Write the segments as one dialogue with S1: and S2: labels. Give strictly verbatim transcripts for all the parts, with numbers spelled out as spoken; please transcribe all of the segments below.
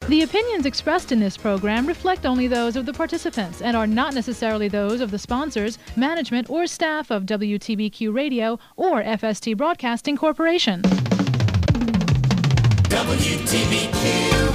S1: The opinions expressed in this program reflect only those of the participants and are not necessarily those of the sponsors, management, or staff of W T B Q Radio or F S T Broadcasting Corporation.
S2: W T B Q.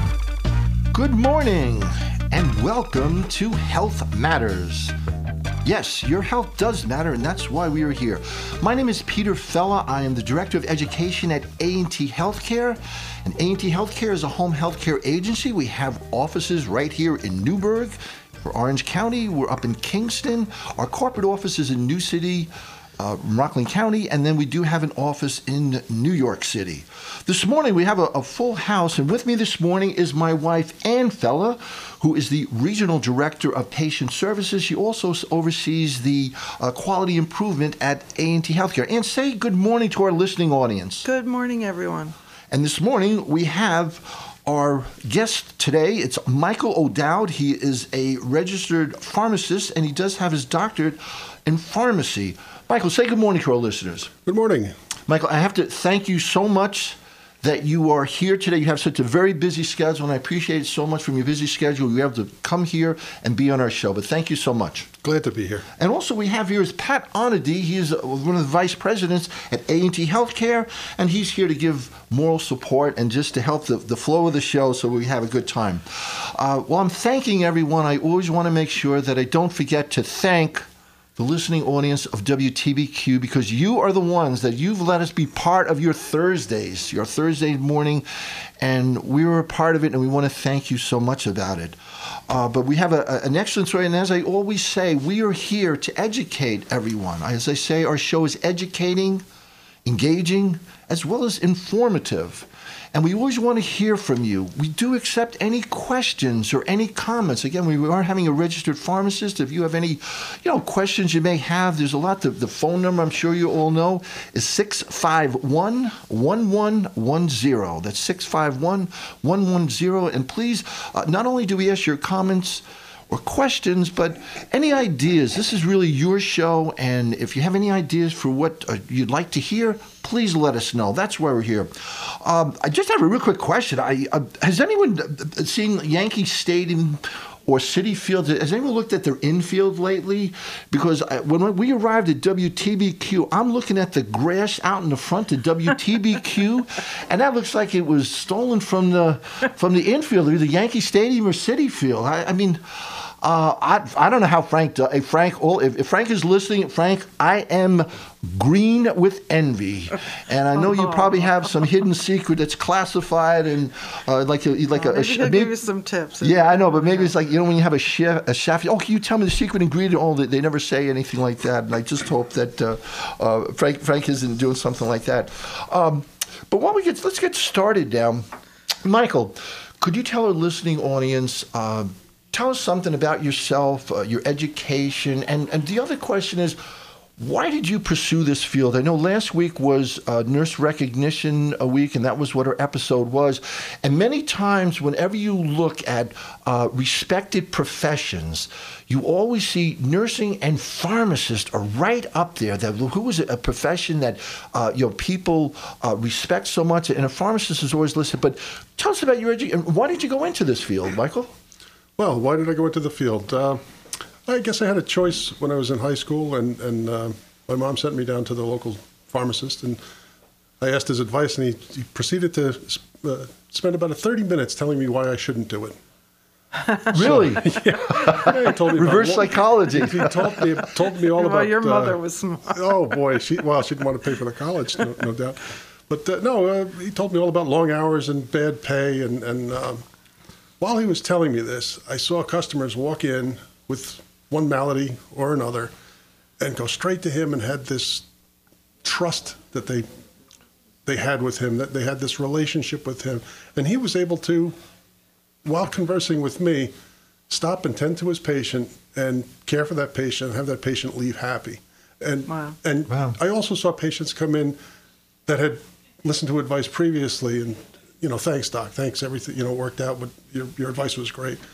S3: Good morning and welcome to Health Matters. Yes, your health does matter, and that's why we are here. My name is Peter Fella. I am the Director of Education at A and T Healthcare. And A and T Healthcare is a home healthcare agency. We have offices right here in Newburgh for Orange County. We're up in Kingston. Our corporate office is in New City, uh, Rockland County, and then we do have an office in New York City. This morning we have a, a full house, and with me this morning is my wife, Ann Fella, who is the Regional Director of Patient Services. She also oversees the uh, quality improvement at A and T Healthcare. And say good morning to our listening audience.
S4: Good morning, everyone.
S3: And this morning we have our guest today. It's Michael O'Dowd. He is a registered pharmacist, and he does have his doctorate in pharmacy. Michael, say good morning to our listeners.
S5: Good morning.
S3: Michael, I have to thank you so much that you are here today. You have such a very busy schedule, and I appreciate it so much from your busy schedule. You have to come here and be on our show, but thank you so much.
S5: Glad to be here.
S3: And also we have here is Pat Onedy. He is one of the vice presidents at A and T Healthcare, and he's here to give moral support and just to help the, the flow of the show so we have a good time. Uh, while I'm thanking everyone, I always want to make sure that I don't forget to thank the listening audience of W T B Q, because you are the ones that you've let us be part of your Thursdays, your Thursday morning, and we were a part of it, and we want to thank you so much about it. Uh, but we have a, a, an excellent story, and as I always say, we are here to educate everyone. As I say, our show is educating, engaging, as well as informative. And we always want to hear from you. We do accept any questions or any comments. Again, we are having a registered pharmacist. If you have any, you know, questions you may have, there's a lot. The, the phone number, I'm sure you all know, is six five one, one one one zero. That's six five one, one one zero. And please, uh, not only do we ask your comments or questions, but any ideas. This is really your show, and if you have any ideas for what uh, you'd like to hear, please let us know. That's why we're here. Um, I just have a real quick question. I, uh, has anyone uh, seen Yankee Stadium or Citi Field? Has anyone looked at their infield lately? Because I, when we arrived at W T B Q, I'm looking at the grass out in the front of W T B Q, and that looks like it was stolen from the from the infield, either Yankee Stadium or Citi Field. I, I mean, uh, I I don't know how Frank does. If Frank, all if, if Frank is listening, Frank, I am green with envy, and I know you probably have some hidden secret that's classified and uh, like a, like
S4: oh,
S3: a.
S4: Maybe
S3: a sh-
S4: he'll
S3: maybe,
S4: give you some tips.
S3: Yeah, I know, but maybe it's like, you know, when you have a chef, a chef. Oh, can you tell me the secret ingredient? Oh, they, they never say anything like that, and I just hope that uh, uh, Frank Frank isn't doing something like that. Um, but while we get, let's get started now. Michael, could you tell our listening audience? Uh, tell us something about yourself, uh, your education, and and the other question is, why did you pursue this field? I know last week was uh, Nurse Recognition a week, and that was what our episode was. And many times, whenever you look at uh, respected professions, you always see nursing and pharmacist are right up there. That who is a profession that uh, you know people uh, respect so much, and a pharmacist is always listed. But tell us about your education. Why did you go into this field, Michael?
S5: Well, why did I go into the field? Uh, I guess I had a choice when I was in high school, and, and uh, my mom sent me down to the local pharmacist, and I asked his advice, and he, he proceeded to uh, spend about thirty minutes telling me why I shouldn't do it.
S3: Really?
S5: So, yeah. Yeah, he told me
S3: Reverse
S5: about,
S3: psychology.
S5: He told me told me all
S4: well,
S5: about.
S4: your mother
S5: uh,
S4: was smart.
S5: Oh boy, she well she didn't want to pay for the college, no, no doubt. But uh, no, uh, he told me all about long hours and bad pay, and and um, while he was telling me this, I saw customers walk in with one malady or another, and go straight to him and had this trust that they they had with him, that they had this relationship with him. And he was able to, while conversing with me, stop and tend to his patient and care for that patient, have that patient leave happy. And
S4: wow.
S5: and
S3: Wow.
S5: I also saw patients come in that had listened to advice previously and, you know, thanks, doc, thanks, everything, you know, worked out, but your, your advice was great.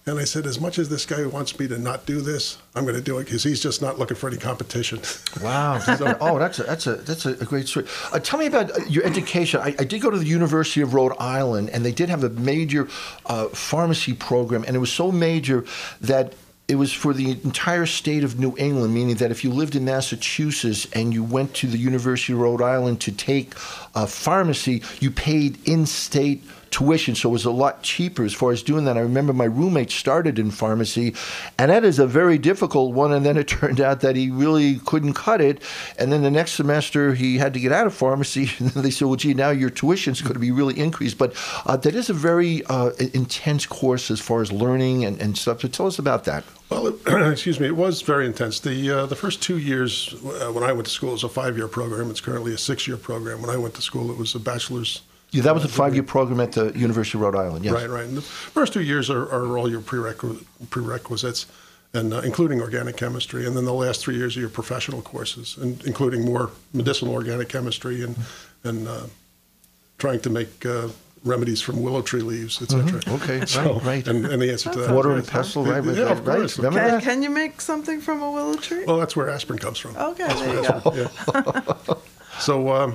S5: And I said, as much as this guy wants me to not do this, I'm going to do it because he's just not looking for any competition.
S3: Wow. So, oh, that's a, that's a that's a great story. Uh, tell me about your education. I, I did go to the University of Rhode Island, and they did have a major uh, pharmacy program, and it was so major that it was for the entire state of New England, meaning that if you lived in Massachusetts and you went to the University of Rhode Island to take uh, pharmacy, you paid in-state tuition, so it was a lot cheaper as far as doing that. I remember my roommate started in pharmacy, and that is a very difficult one, and then it turned out that he really couldn't cut it, and then the next semester he had to get out of pharmacy, and then they said, well, gee, now your tuition's going to be really increased. But uh, that is a very uh, intense course as far as learning and, and stuff. So tell us about that.
S5: Well, it, excuse me, it was very intense. The uh, the first two years uh, when I went to school, it was a five-year program. It's currently a six-year program. When I went to school, it was a bachelor's.
S3: Yeah, that was a five-year program at the University of Rhode Island, yes.
S5: Right, right. And the first two years are, are all your prerequis- prerequisites, and uh, including organic chemistry. And then the last three years are your professional courses, and including more medicinal organic chemistry and and uh, trying to make uh, remedies from willow tree leaves, et cetera.
S3: Mm-hmm. Okay,
S5: so,
S3: right, right.
S5: And, and the answer to that.
S3: Water
S5: is
S3: and
S5: yes.
S3: pestle, right?
S5: Yeah, of
S3: right.
S5: course.
S3: Remember
S4: Can,
S3: that?
S4: can you make something from a willow tree?
S5: Well, that's where aspirin comes from.
S4: Okay, there you go.
S5: Yeah. So um,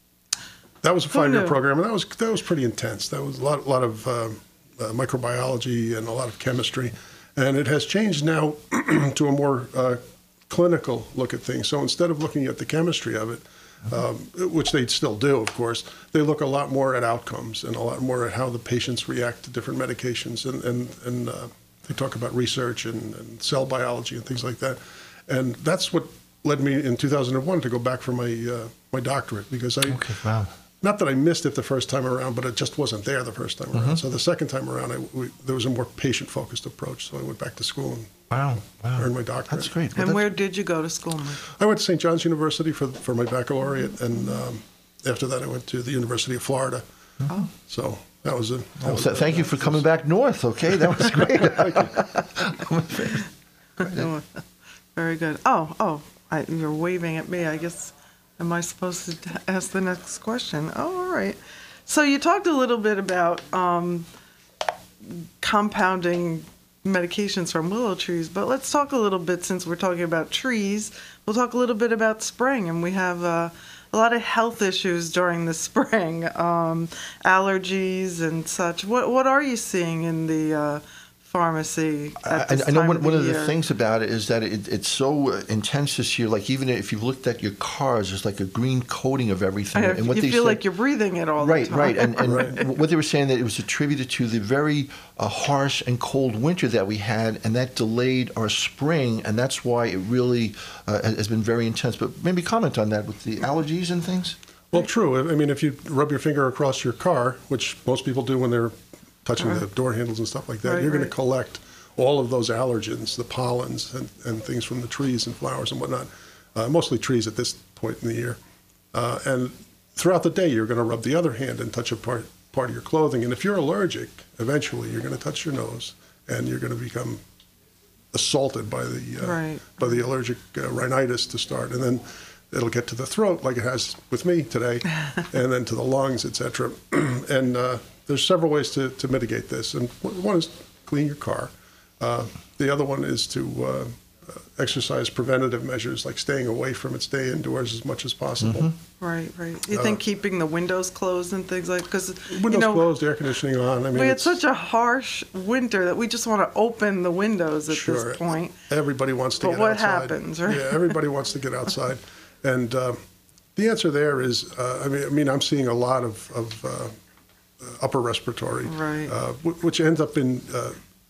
S5: that was a
S4: Who
S5: five-year
S4: knew?
S5: program, and that was that was pretty intense. That was a lot, lot of uh, uh, microbiology and a lot of chemistry, and it has changed now to a more uh, clinical look at things. So instead of looking at the chemistry of it, um, which they still do, of course, they look a lot more at outcomes and a lot more at how the patients react to different medications, and and and uh, they talk about research and, and cell biology and things like that, and that's what led me in two thousand one to go back for my uh, my doctorate, because I,
S3: Okay, wow.
S5: not that I missed it the first time around, but it just wasn't there the first time around. So the second time around, I, we, there was a more patient-focused approach. So I went back to school and
S3: Wow, wow.
S5: earned my doctorate.
S3: That's great. Well,
S4: And
S3: that's-
S4: where did you go to school, Mike?
S5: I went to Saint John's University for for my baccalaureate, and um, after that, I went to the University of Florida.
S4: Oh.
S5: So that was a. That
S3: Oh,
S5: was
S3: so
S5: a-
S3: thank you for coming back north, okay? That was great.
S4: Very good. Oh, oh, I, you're waving at me. I guess, am I supposed to t- ask the next question? Oh, all right. So you talked a little bit about um, compounding medications from willow trees, but let's talk a little bit, since we're talking about trees, we'll talk a little bit about spring. And we have uh, a lot of health issues during the spring, um, allergies and such. What, what are you seeing in the uh, pharmacy at
S3: I,
S4: this
S3: I know
S4: time
S3: one,
S4: of the
S3: one of the
S4: year?
S3: things about it is that it, it's so uh, intense this year. Like even if you've looked at your cars, there's like a green coating of everything.
S4: I-
S3: and what
S4: you
S3: they
S4: feel
S3: said-
S4: like you're breathing it all
S3: right,
S4: the time.
S3: right, and and what they were saying that it was attributed to the very uh, harsh and cold winter that we had, and that delayed our spring, and that's why it really uh, has been very intense. But maybe comment on that with the allergies and things.
S5: Well, true. I mean, if you rub your finger across your car, which most people do when they're touching the door handles and stuff like that,
S4: Right,
S5: you're going
S4: right.
S5: to collect all of those allergens, the pollens and, and things from the trees and flowers and whatnot, uh, mostly trees at this point in the year. Uh, and throughout the day, you're going to rub the other hand and touch a part, part of your clothing. And if you're allergic, eventually you're going to touch your nose and you're going to become assaulted by the uh,
S4: Right.
S5: by the allergic uh, rhinitis to start. And then it'll get to the throat, like it has with me today, and then to the lungs, et cetera. And uh, there's several ways to, to mitigate this. And one is clean your car. Uh, the other one is to uh, exercise preventative measures, like staying away from it, stay indoors as much as possible.
S4: Right, right. You think keeping the windows closed and things like, because,
S5: Windows
S4: you know,
S5: closed, air conditioning on. I mean,
S4: we had
S5: it's,
S4: such a harsh winter that we just want to open the windows at
S5: sure,
S4: this point.
S5: everybody wants to
S4: But
S5: get
S4: what
S5: outside.
S4: happens, right?
S5: Yeah, everybody wants to get outside. And uh, the answer there is, uh, I mean, I mean, I'm seeing a lot of, of uh, upper respiratory,
S4: Right.
S5: uh, wh- which ends up in, uh,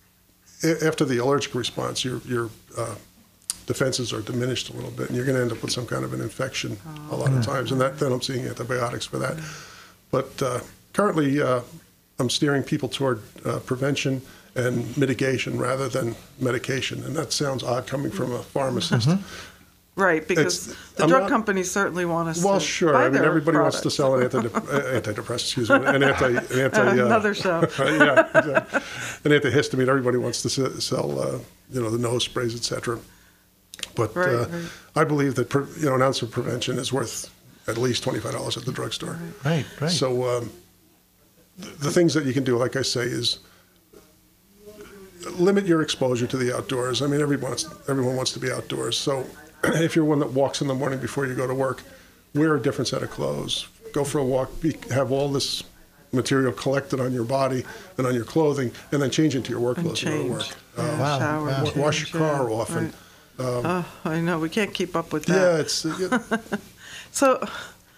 S5: a- after the allergic response, your, your uh, defenses are diminished a little bit, and you're going to end up with some kind of an infection a lot of times. And that, then I'm seeing antibiotics for that. But uh, currently, uh, I'm steering people toward uh, prevention and mitigation rather than medication. And that sounds odd coming from a pharmacist.
S4: Right, because
S5: It's-
S4: the
S5: I'm
S4: drug
S5: not-
S4: companies certainly want us
S5: Well,
S4: to
S5: sure.
S4: buy
S5: I mean,
S4: their
S5: everybody wants to
S4: products.
S5: sell an antidep- uh, antidepressant, excuse me, an anti, an anti uh,
S4: Another show.
S5: yeah, exactly. An antihistamine. Everybody wants to se- sell, uh, you know, the nose sprays, et cetera. But
S4: Right,
S5: uh,
S4: right.
S5: I believe that pre- you know an ounce of prevention is worth at least twenty-five dollars at the drugstore.
S3: Right, right.
S5: So um, the, the things that you can do, like I say, is limit your exposure to the outdoors. I mean, everyone wants, everyone wants to be outdoors. So if you're one that walks in the morning before you go to work, wear a different set of clothes. Go for a walk, be, have all this material collected on your body and on your clothing, and then change into your work
S4: And
S5: clothes to go to
S4: change.
S5: work.
S4: Yeah,
S5: Uh,
S3: Wow.
S4: shower,
S3: Wow.
S4: change,
S5: wash your car
S4: yeah,
S5: often.
S4: right.
S5: Um,
S4: Oh, I know. We can't keep up with that.
S5: yeah, it's uh, yeah,
S4: So,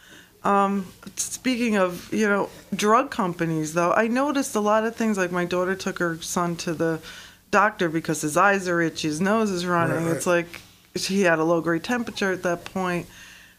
S4: um, speaking of, you know, drug companies, though, I noticed a lot of things. Like my daughter took her son to the doctor because his eyes are itchy, his nose is running.
S5: Right, right.
S4: It's like he had a low-grade temperature at that point,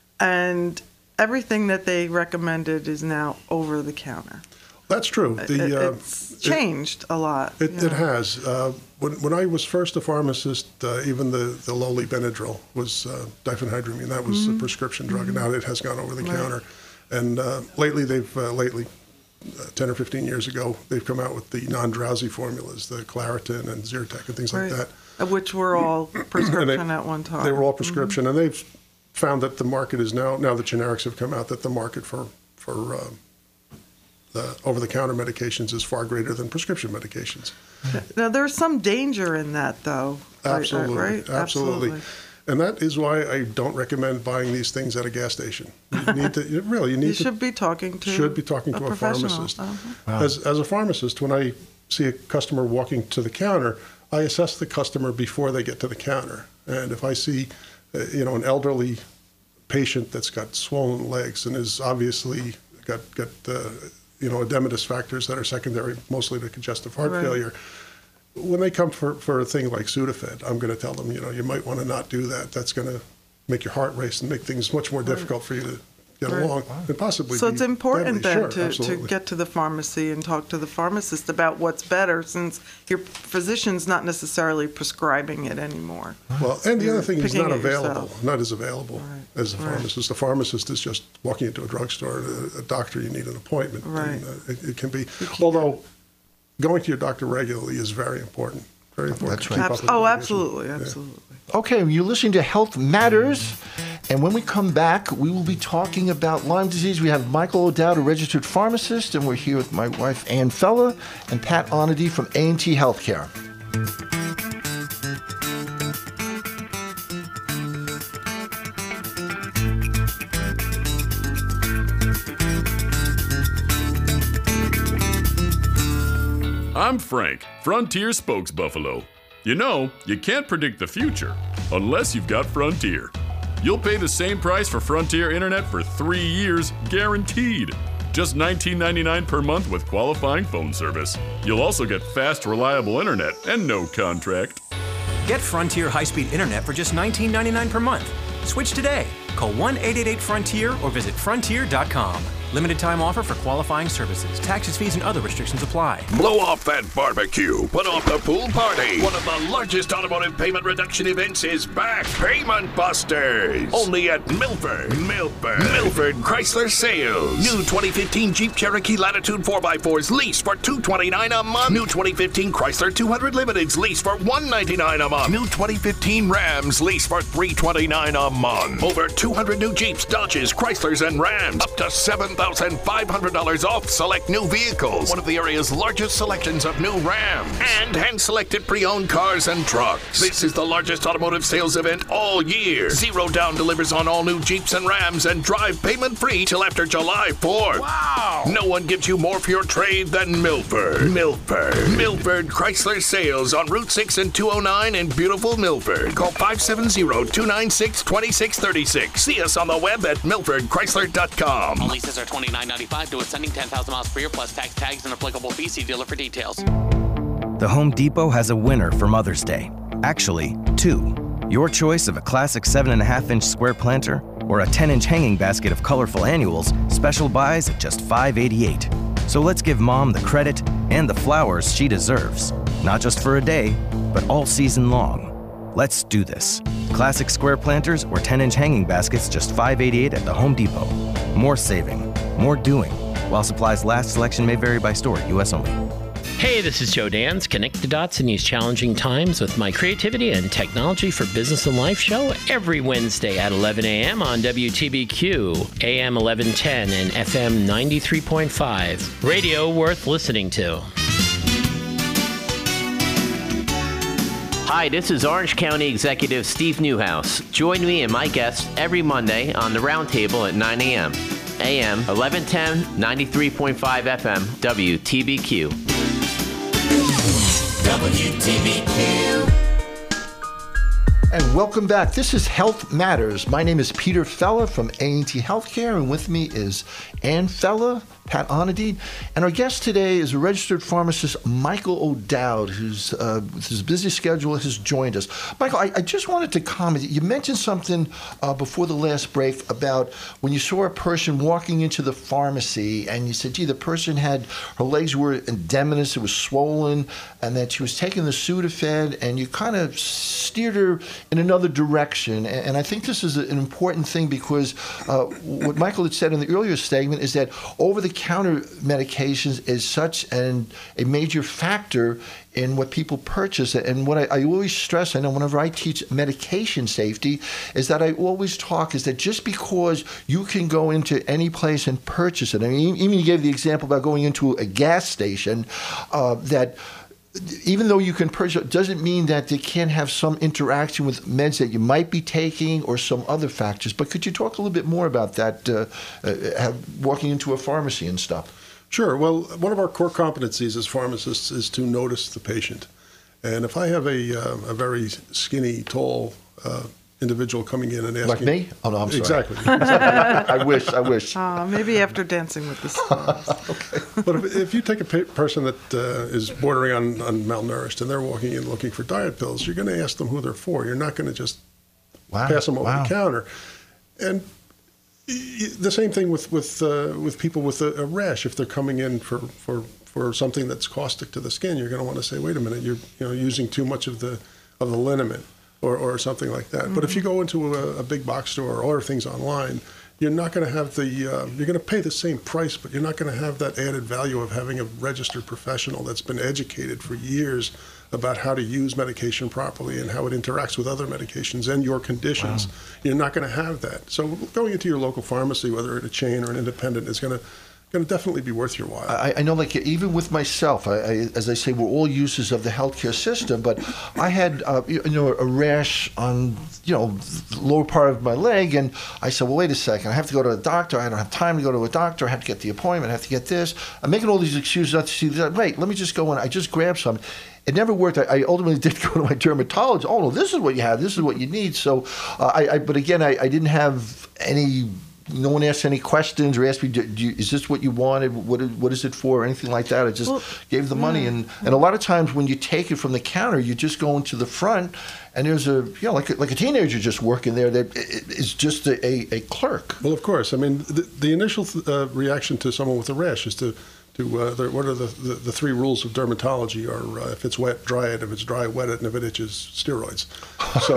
S4: and everything that they recommended is now over the counter.
S5: that's true. The,
S4: It-
S5: uh,
S4: it's
S5: it-
S4: changed a lot.
S5: It,
S4: you
S5: it
S4: know.
S5: has. Uh, when, when I was first a pharmacist, uh, even the, the lowly Benadryl was uh, diphenhydramine. That was a prescription drug, and now it has gone over the
S4: Mm-hmm. Right.
S5: counter. And uh, lately, they've uh, lately, uh, ten or fifteen years ago, they've come out with the non-drowsy formulas, the Claritin and Zyrtec and things
S4: Right.
S5: like that.
S4: Uh, Which were all
S5: And
S4: prescription
S5: they-
S4: at one time.
S5: They were all prescription, and they've found that the market is now, now the generics have come out, that the market for, for uh, the over-the-counter medications is far greater than prescription medications.
S4: Now, there's some danger in that, though. right-
S5: Absolutely,
S4: Right?
S5: absolutely. And that is why I don't recommend buying these things at a gas station. You need to, you really, you need
S4: You
S5: to.
S4: should be talking to
S5: should be talking to a
S4: professional.
S5: pharmacist.
S4: Uh-huh.
S5: As, as a pharmacist, when I see a customer walking to the counter, I assess the customer before they get to the counter. And if I see, uh, you know, an elderly patient that's got swollen legs and is obviously got, got uh, you know, edematous factors that are secondary mostly to congestive heart
S4: Right.
S5: failure, when they come for, for a thing like Sudafed, I'm going to tell them, you know, you might want to not do that. That's going to make your heart race and make things much more difficult for you to get
S4: Right.
S5: along and possibly
S4: So
S5: be
S4: it's important
S5: deadly.
S4: then
S5: Sure,
S4: to, to
S5: absolutely.
S4: get to the pharmacy and talk to the pharmacist about what's better, since your physician's not necessarily prescribing it anymore.
S5: Well, and the
S4: You're
S5: other thing is
S4: picking
S5: not
S4: it
S5: available,
S4: yourself.
S5: not as available
S4: Right,
S5: as a
S4: right.
S5: pharmacist. The pharmacist is just walking into a drugstore, a, a doctor, you need an appointment.
S4: Right.
S5: And, uh, it, it can be, although going to your doctor regularly is very important. Very important.
S3: That's
S5: to
S3: right.
S5: keep
S4: Abs-
S5: up with
S4: oh,
S5: medication.
S4: absolutely,
S5: Yeah.
S4: absolutely.
S3: Okay, you're listening to Health Matters. And when we come back, we will be talking about Lyme disease. We have Michael O'Dowd, a registered pharmacist, and we're here with my wife, Ann Fella, and Pat Onedy from A and T Healthcare.
S6: I'm Frank, Frontier Spokesbuffalo. You know, you can't predict the future unless you've got Frontier. You'll pay the same price for Frontier Internet for three years, guaranteed. Just nineteen ninety-nine per month with qualifying phone service. You'll also get fast, reliable internet and no contract.
S7: Get Frontier high-speed internet for just nineteen ninety-nine per month. Switch today. Call one eight eight eight Frontier or visit frontier dot com. Limited time offer for qualifying services. Taxes, fees, and other restrictions apply.
S8: Blow off that barbecue. Put off the pool party. One of the largest automotive payment reduction events is back. Payment Busters. Only at Milford. Milford. Milford Chrysler Sales. New twenty fifteen Jeep Cherokee Latitude four by fours lease for two hundred twenty-nine dollars a month. New twenty fifteen Chrysler two hundred Limiteds lease for one hundred ninety-nine dollars a month. New twenty fifteen Rams lease for three hundred twenty-nine dollars a month. Over two hundred new Jeeps, Dodges, Chryslers, and Rams. Up to seven thousand five hundred dollars off select new vehicles. One of the area's largest selections of new Rams. And hand-selected pre-owned cars and trucks. This is the largest automotive sales event all year. Zero Down delivers on all new Jeeps and Rams and drive payment-free till after July fourth. Wow! No one gives you more for your trade than Milford. Milford. Milford Chrysler Sales on Route six and two oh nine in beautiful Milford. Call five seven zero, two nine six, two six three six. See us on the web at milford chrysler dot com.
S2: All leases are twenty-nine ninety-five to ascending ten thousand miles per year plus tax, tags, and applicable fees. See dealer for details.
S9: The Home Depot has a winner for Mother's Day. Actually, two. Your choice of a classic seven and a half inch square planter or a ten inch hanging basket of colorful annuals, special buys at just five eighty-eight. So let's give Mom the credit and the flowers she deserves. Not just for a day, but all season long. Let's do this. Classic square planters or ten inch hanging baskets just five eighty-eight at the Home Depot. More saving, more doing. While supplies last, selection may vary by store, U S only.
S10: Hey, this is Joe Dans. Connect the dots in these challenging times with my creativity and technology for business and life show every Wednesday at eleven a.m. on W T B Q, A M eleven ten and F M ninety-three point five. Radio worth listening to. Hi, this is Orange County Executive Steve Newhouse. Join me and my guests every Monday on the Roundtable at nine a.m. A M eleven ten, ninety-three point five F M, W T B Q.
S11: W T B Q.
S3: And welcome back. This is Health Matters. My name is Peter Fella from A and T Healthcare, and with me is Ann Fella, Pat Onadine, and our guest today is a registered pharmacist, Michael O'Dowd, who's uh, with his busy schedule has joined us. Michael, I, I just wanted to comment. You mentioned something uh, before the last break about when you saw a person walking into the pharmacy, and you said, gee, the person had, her legs were edematous, it was swollen, and that she was taking the Sudafed, and you kind of steered her in another direction. And, and I think this is an important thing because uh, what Michael had said in the earlier segment is that over-the-counter medications is such an, a major factor in what people purchase. And what I, I always stress, I know whenever I teach medication safety, is that I always talk is that just because you can go into any place and purchase it, I mean, even you gave the example about going into a gas station, uh, that even though you can purchase it, doesn't mean that they can't have some interaction with meds that you might be taking or some other factors. But could you talk a little bit more about that, uh, uh, have, walking into a pharmacy and stuff?
S5: Sure. Well, one of our core competencies as pharmacists is to notice the patient. And if I have a, uh, a very skinny, tall uh, individual coming in and asking...
S3: Like me? Oh, no, I'm sorry.
S5: Exactly.
S3: I wish, I wish.
S4: Uh, maybe after Dancing with the Stars.
S5: Okay. But if, if you take a pa- person that uh, is bordering on, on malnourished and they're walking in looking for diet pills, you're going to ask them who they're for. You're not going to just
S3: wow.
S5: pass them over
S3: wow.
S5: the counter. And y- the same thing with with uh, with people with a, a rash. If they're coming in for, for, for something that's caustic to the skin, you're going to want to say, wait a minute, you're you know using too much of the of the liniment. Or, or something like that. Mm-hmm. But if you go into a, a big box store or order things online, you're not going to have the, uh, you're going to pay the same price, but you're not going to have that added value of having a registered professional that's been educated for years about how to use medication properly and how it interacts with other medications and your conditions. Wow. You're not going to have that. So going into your local pharmacy, whether it's a chain or an independent, is going to going to definitely be worth your while.
S3: I, I know, like, even with myself, I, I, as I say, we're all users of the healthcare system, but I had, uh, you know, a rash on, you know, the lower part of my leg, and I said, well, wait a second, I have to go to a doctor, I don't have time to go to a doctor, I have to get the appointment, I have to get this. I'm making all these excuses not to see that. Wait, let me just go in, I just grabbed some. It never worked. I, I ultimately did go to my dermatologist. Oh, no, this is what you have, this is what you need. So, uh, I, I, but again, I, I didn't have any... No one asked any questions or asked me, do, do you, is this what you wanted? What is, what is it for? Or anything like that. I just well, gave the money.
S4: Yeah.
S3: And, and a lot of times when you take it from the counter, you just go into the front and there's a, you know, like a, like a teenager just working there that is just a, a, a clerk.
S5: Well, of course. I mean, the, the initial uh, reaction to someone with a rash is to, to uh, the, what are the, the, the three rules of dermatology are uh, if it's wet, dry it, if it's dry, wet it, and if it itches, steroids. So,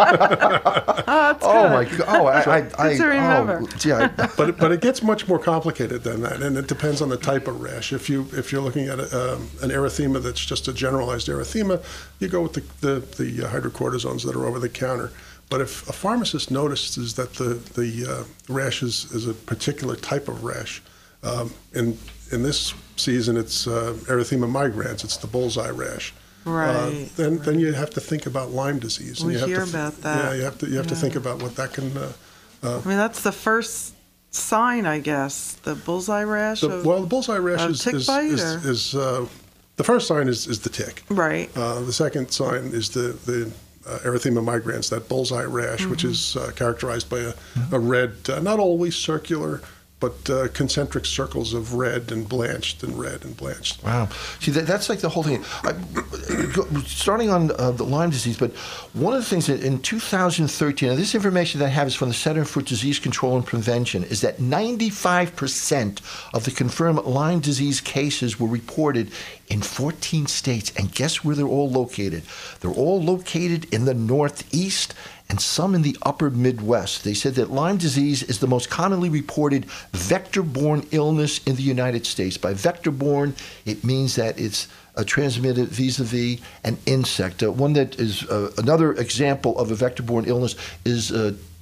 S4: oh,
S3: oh my God! Oh, I, I, I,
S4: to remember.
S3: Oh, yeah.
S5: but it, but it gets much more complicated than that, and it depends on the type of rash. If you if you're looking at a, um, an erythema that's just a generalized erythema, you go with the the, the hydrocortisones that are over the counter. But if a pharmacist notices that the the uh, rash is, is a particular type of rash, um, and in this season, it's uh, erythema migrans. It's the bullseye rash.
S4: Right.
S5: Uh, then,
S4: right.
S5: then you have to think about Lyme disease.
S4: We
S5: and you have
S4: hear
S5: to th-
S4: about that.
S5: Yeah, you have to you have
S4: yeah.
S5: to think about what that can. Uh, uh,
S4: I mean, that's the first sign, I guess. The bullseye rash.
S5: the,
S4: of,
S5: well, the bullseye rash is
S4: tick
S5: is,
S4: bite,
S5: is,
S4: or?
S5: is uh, the first sign is, is the tick.
S4: Right.
S5: Uh, the second sign is the the uh, erythema migrans, that bullseye rash, mm-hmm. which is uh, characterized by a, a red, uh, not always circular, but uh, concentric circles of red and blanched and red and blanched.
S3: Wow. See, that, that's like the whole thing. I, starting on uh, the Lyme disease, but one of the things that in two thousand thirteen, and this information that I have is from the Center for Disease Control and Prevention, is that ninety-five percent of the confirmed Lyme disease cases were reported in fourteen states. And guess where they're all located? They're all located in the Northeast and some in the upper Midwest. They said that Lyme disease is the most commonly reported vector-borne illness in the United States. By vector-borne, it means that it's uh, transmitted vis-a-vis an insect. Uh, one that is uh, another example of a vector-borne illness is uh,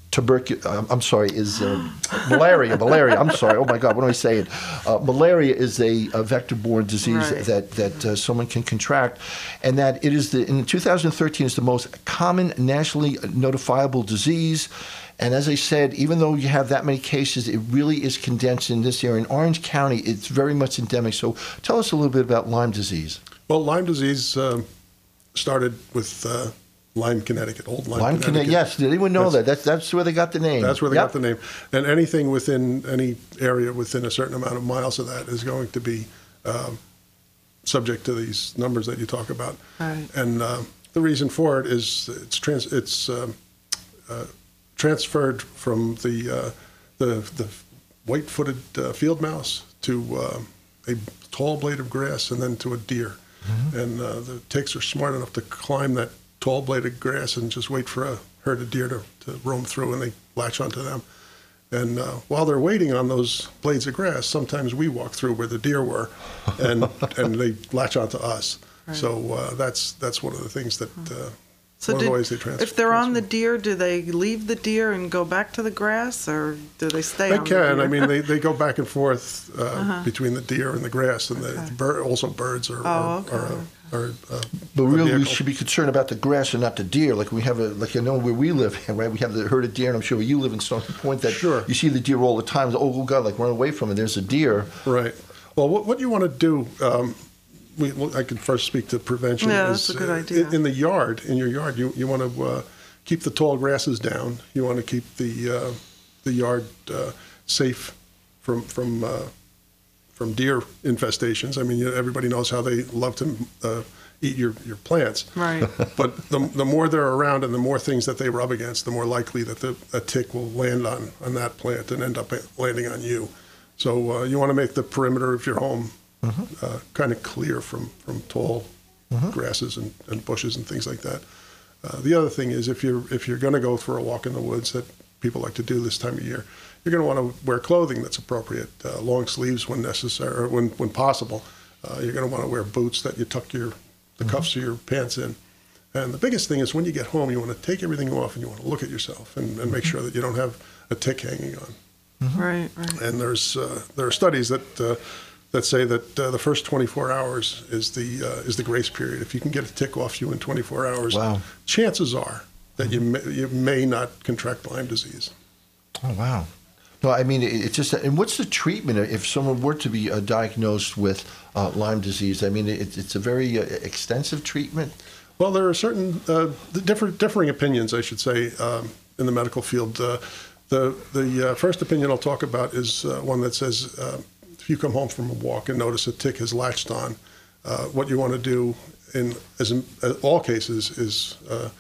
S3: tuberculosis, uh, I'm sorry, is uh, malaria, malaria, I'm sorry, oh my God, what am I saying? Uh, malaria is a, a vector-borne disease
S4: Right.
S3: that, that uh, someone can contract, and that it is, the in two thousand thirteen, is the most common nationally notifiable disease. And as I said, even though you have that many cases, it really is condensed in this area. In Orange County, it's very much endemic. So tell us a little bit about Lyme disease.
S5: Well, Lyme disease um, started with uh, Lyme, Connecticut, old Lyme,
S3: Lyme,
S5: Connecticut.
S3: Connecticut. Yes, did anyone know
S5: That's-
S3: that? That's, that's where they got the name.
S5: That's where they
S3: Yep.
S5: got the name. And anything within any area within a certain amount of miles of that is going to be um, subject to these numbers that you talk about.
S4: Right.
S5: And uh, the reason for it is it's trans- it's um, uh, transferred from the uh, the, the white-footed uh, field mouse to uh, a tall blade of grass and then to a deer.
S3: Mm-hmm.
S5: And uh, the ticks are smart enough to climb that tall blade of grass and just wait for a herd of deer to, to roam through, and they latch onto them. And uh, while they're waiting on those blades of grass, sometimes we walk through where the deer were, and and they latch onto us.
S4: Right.
S5: So uh, that's that's one of the things that uh,
S4: So
S5: one of
S4: did-
S5: the ways they transfer.
S4: if they're on the deer, do they leave the deer and go back to the grass, or do they stay
S5: They
S4: on the
S5: can.
S4: deer?
S5: I mean, they, they go back and forth uh,
S4: Uh-huh.
S5: between the deer and the grass, and the bird, also birds are
S4: Oh,
S5: are,
S4: okay.
S5: are, are uh,
S3: But
S5: a
S3: really, we
S5: vehicle.
S3: should be concerned about the grass and not the deer. Like we have a, like I know where we live, right? We have the herd of deer, and I'm sure where you live in Stony Point. That
S5: Sure.
S3: you see the deer all the time. Oh God, like run away from it. There's a deer.
S5: Right. Well, what, what you want to do, um, we, well, I can first speak to prevention.
S4: Yeah,
S5: is,
S4: that's a good
S5: uh,
S4: idea.
S5: In, in the yard, in your yard, you, you want to uh, keep the tall grasses down. You want to keep the uh, the yard uh, safe from from uh, from deer infestations. I mean, you know, everybody knows how they love to uh, eat your, your plants.
S4: Right.
S5: But the, the more they're around and the more things that they rub against, the more likely that the, a tick will land on, on that plant and end up landing on you. So uh, you want to make the perimeter of your home uh, kind of clear from, from tall grasses and, and bushes and things like that. Uh, the other thing is if you're, if you're going to go for a walk in the woods that people like to do this time of year, you're going to want to wear clothing that's appropriate, uh, long sleeves when necessary, or when, when possible. Uh, you're going to want to wear boots that you tuck your the cuffs of your pants in. And the biggest thing is when you get home, you want to take everything off and you want to look at yourself and, and make sure that you don't have a tick hanging on.
S4: Right, right.
S5: And there's uh, there are studies that uh, that say that uh, the first twenty-four hours is the uh, is the grace period. If you can get a tick off you in twenty-four hours,
S3: Wow.
S5: chances are that you may, you may not contract Lyme disease.
S3: Oh wow. No, I mean it, it's just. And what's the treatment if someone were to be uh, diagnosed with uh, Lyme disease? I mean, it, it's a very uh, extensive treatment.
S5: Well, there are certain uh, different differing opinions, I should say, um, in the medical field. Uh, the the uh, first opinion I'll talk about is uh, one that says uh, if you come home from a walk and notice a tick has latched on, uh, what you want to do in as in uh, all cases is uh,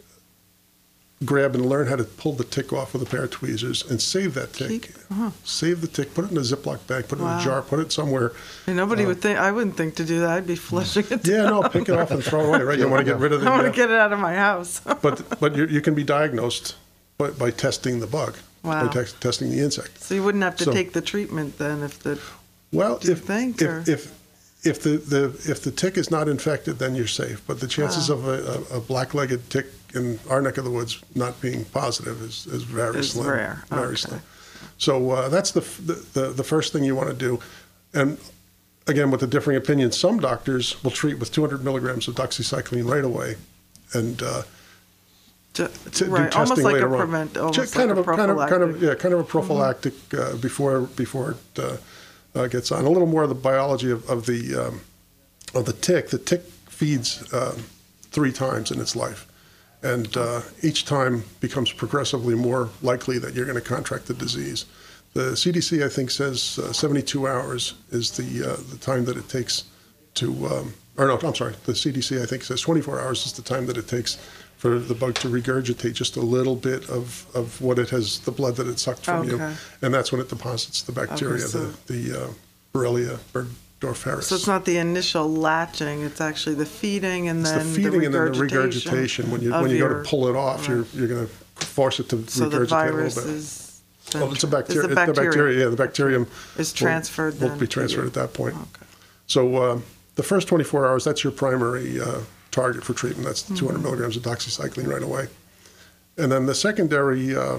S5: grab and learn how to pull the tick off with a pair of tweezers and save that tick.
S4: Uh-huh.
S5: Save the tick, put it in a Ziploc bag, put it in
S4: Wow.
S5: a jar, put it somewhere.
S4: And nobody
S5: Uh,
S4: would think. I wouldn't think to do that. I'd be flushing it.
S5: Yeah,
S4: down.
S5: no, pick it off and throw it away, right? You want to get rid of the...
S4: I want
S5: uh,
S4: to get it out of my house.
S5: but but you, you can be diagnosed by, by testing the bug,
S4: Wow.
S5: by te- testing the insect.
S4: So you wouldn't have to
S5: So-
S4: take the treatment then if the.
S5: Well,
S4: Do you
S5: if,
S4: think, or-
S5: if if if the, the if the tick is not infected, then you're safe. But the chances
S4: Wow.
S5: of a, a, a black-legged tick in our neck of the woods not being positive is, is very
S4: Is
S5: slim.
S4: rare.
S5: Very
S4: Okay.
S5: slim. So uh, that's the, f- the the the first thing you want to do, and again with the differing opinions, some doctors will treat with two hundred milligrams of doxycycline right away, and uh,
S4: Ju-
S5: to do
S4: right,
S5: testing
S4: almost like a
S5: later on.
S4: prevent, almost
S5: Just
S4: like
S5: kind
S4: a
S5: of a kind of kind of
S4: prophylactic.
S5: yeah, kind of a prophylactic uh, before before it uh, uh, gets on. A little more of the biology of, of the um, of the tick. The tick feeds um, three times in its life, and uh, each time becomes progressively more likely that you're going to contract the disease. The C D C, I think, says uh, seventy-two hours is the uh, the time that it takes to, um, or no, I'm sorry, the C D C, I think, says twenty-four hours is the time that it takes for the bug to regurgitate just a little bit of, of what it has, the blood that it sucked from you.
S4: Okay.
S5: And that's when it deposits the bacteria,
S4: Okay, so-
S5: the, the uh, Borrelia burgdorferi.
S4: So it's not the initial latching; it's actually the feeding and
S5: It's
S4: then
S5: the feeding
S4: the
S5: and then the
S4: regurgitation.
S5: regurgitation. When you
S4: of
S5: when you go
S4: your-
S5: to pull it off,
S4: right.
S5: you're you're going to force it to
S4: So the
S5: regurgitate
S4: virus
S5: a little bit.
S4: is.
S5: Well, it's a
S4: is
S5: bacteria.
S4: the
S5: The
S4: bacteria.
S5: bacteria, yeah, the bacterium
S4: Is
S5: will-
S4: transferred
S5: Will,
S4: then
S5: be
S4: to
S5: transferred
S4: you.
S5: at that point.
S4: Okay.
S5: So uh, the first twenty-four hours, that's your primary uh, target for treatment. That's
S4: Mm-hmm.
S5: two hundred milligrams of doxycycline right away. And then the secondary uh,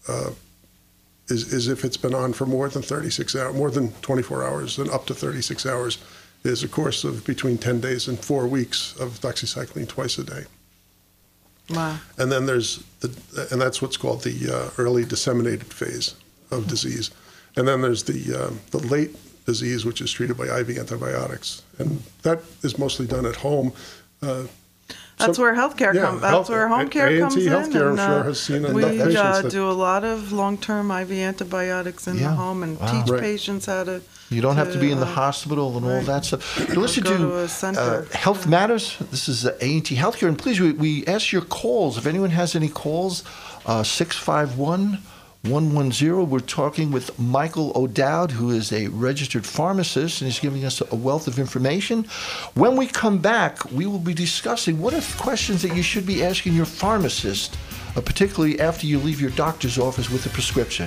S5: uh, is, is if it's been on for more than thirty-six hours, more than twenty-four hours, and up to thirty-six hours, is a course of between ten days and four weeks of doxycycline twice a day.
S4: Wow.
S5: And then there's the, and that's what's called the uh, early disseminated phase of disease. And then there's the uh, the late disease, which is treated by I V antibiotics, and that is mostly done at home. Uh,
S4: That's
S5: so,
S4: where healthcare
S5: yeah,
S4: comes. That's
S5: health,
S4: where home care
S5: A and T
S4: comes in.
S5: Healthcare,
S4: and,
S5: I'm sure,
S4: uh,
S5: has seen enough
S4: we
S5: patients
S4: uh,
S5: that-
S4: do a lot of long-term I V antibiotics in
S3: Yeah.
S4: the home and
S3: Wow.
S4: teach
S3: Right.
S4: patients how to.
S3: You don't have to be in the
S4: uh,
S3: hospital and all
S4: right.
S3: that stuff. You're listening
S4: Go
S3: to,
S4: to a center.
S3: uh, Health Matters. This is uh, A and T Healthcare. And please, we, we ask your calls. If anyone has any calls, uh, six five one, one one zero. We're talking with Michael O'Dowd, who is a registered pharmacist, and he's giving us a wealth of information. When we come back, we will be discussing what are questions that you should be asking your pharmacist, uh, particularly after you leave your doctor's office with a prescription.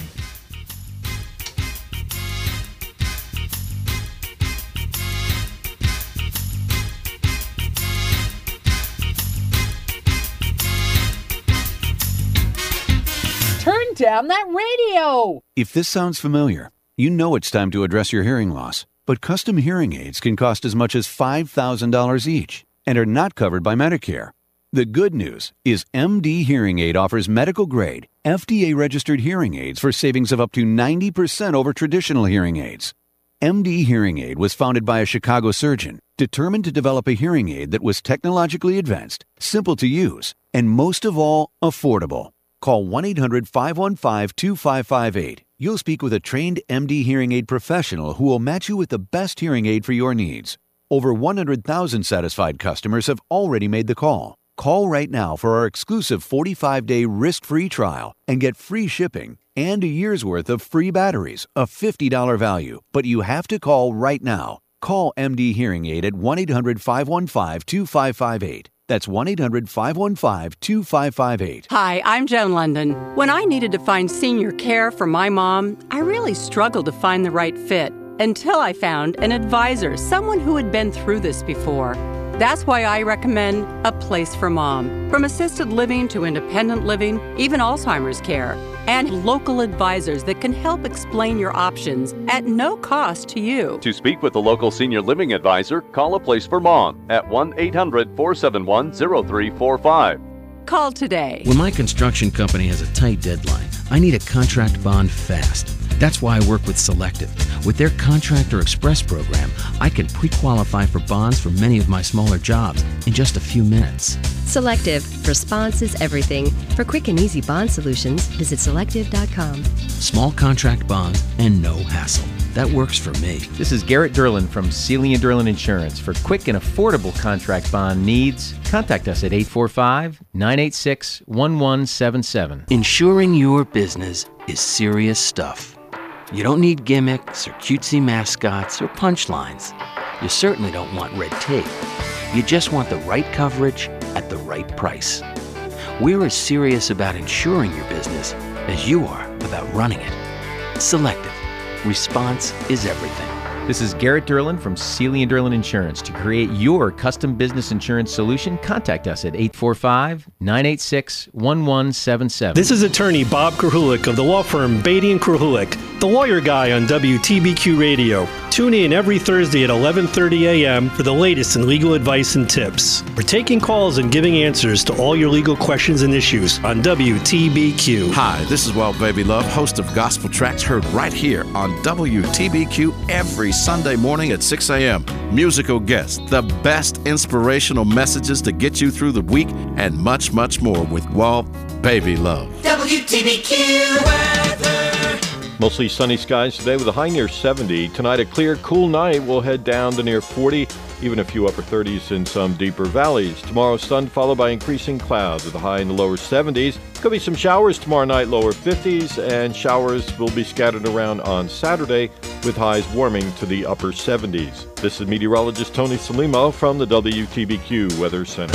S12: Turn down that radio!
S13: If this sounds familiar, you know it's time to address your hearing loss. But custom hearing aids can cost as much as five thousand dollars each and are not covered by Medicare. The good news is M D Hearing Aid offers medical-grade, F D A-registered hearing aids for savings of up to ninety percent over traditional hearing aids. M D Hearing Aid was founded by a Chicago surgeon determined to develop a hearing aid that was technologically advanced, simple to use, and most of all, affordable. Call one eight hundred, five one five, two five five eight. You'll speak with a trained M D hearing aid professional who will match you with the best hearing aid for your needs. Over one hundred thousand satisfied customers have already made the call. Call right now for our exclusive forty-five day risk-free trial and get free shipping and a year's worth of free batteries, a fifty dollars value. But you have to call right now. Call M D Hearing Aid at one eight hundred, five one five, two five five eight. That's one eight hundred, five one five, two five five eight.
S14: Hi, I'm Joan London. When I needed to find senior care for my mom, I really struggled to find the right fit until I found an advisor, someone who had been through this before. That's why I recommend A Place for Mom. From assisted living to independent living, even Alzheimer's care, and local advisors that can help explain your options at no cost to you.
S15: To speak with a local senior living advisor, call A Place for Mom at one eight hundred, four seven one, zero three four five.
S14: Call today.
S16: When my construction company has a tight deadline, I need a contract bond fast. That's why I work with Selective. With their Contractor Express program, I can pre-qualify for bonds for many of my smaller jobs in just a few minutes.
S17: Selective. Response is everything. For quick and easy bond solutions, visit selective dot com.
S16: Small contract bonds and no hassle. That works for me.
S18: This is Garrett Derlin from Sealy and Derlin Insurance. For quick and affordable contract bond needs, contact us at eight four five, nine eight six, one one seven seven.
S16: Insuring your business is serious stuff. You don't need gimmicks or cutesy mascots or punchlines. You certainly don't want red tape. You just want the right coverage at the right price. We're as serious about insuring your business as you are about running it. Selective. Response is everything.
S18: This is Garrett Derlin from Sealy and Derlin Insurance. To create your custom business insurance solution, contact us at eight four five, nine eight six, one one seven seven.
S19: This is attorney Bob Krahulik of the law firm Beatty and Krahulik, the lawyer guy on W T B Q Radio. Tune in every Thursday at eleven thirty a.m. for the latest in legal advice and tips. We're taking calls and giving answers to all your legal questions and issues on W T B Q.
S20: Hi, this is Well Baby Love, host of Gospel Tracks, heard right here on W T B Q every Sunday morning at six a.m. Musical guests, the best inspirational messages to get you through the week, and much, much more with Well Baby Love.
S11: W T B Q weather.
S21: Mostly sunny skies today with a high near seventy. Tonight, a clear, cool night will head down to near forty, even a few upper thirties in some deeper valleys. Tomorrow, sun followed by increasing clouds with a high in the lower seventies. Could be some showers tomorrow night, lower fifties, and showers will be scattered around on Saturday with highs warming to the upper seventies. This is meteorologist Tony Salimo from the W T B Q Weather Center.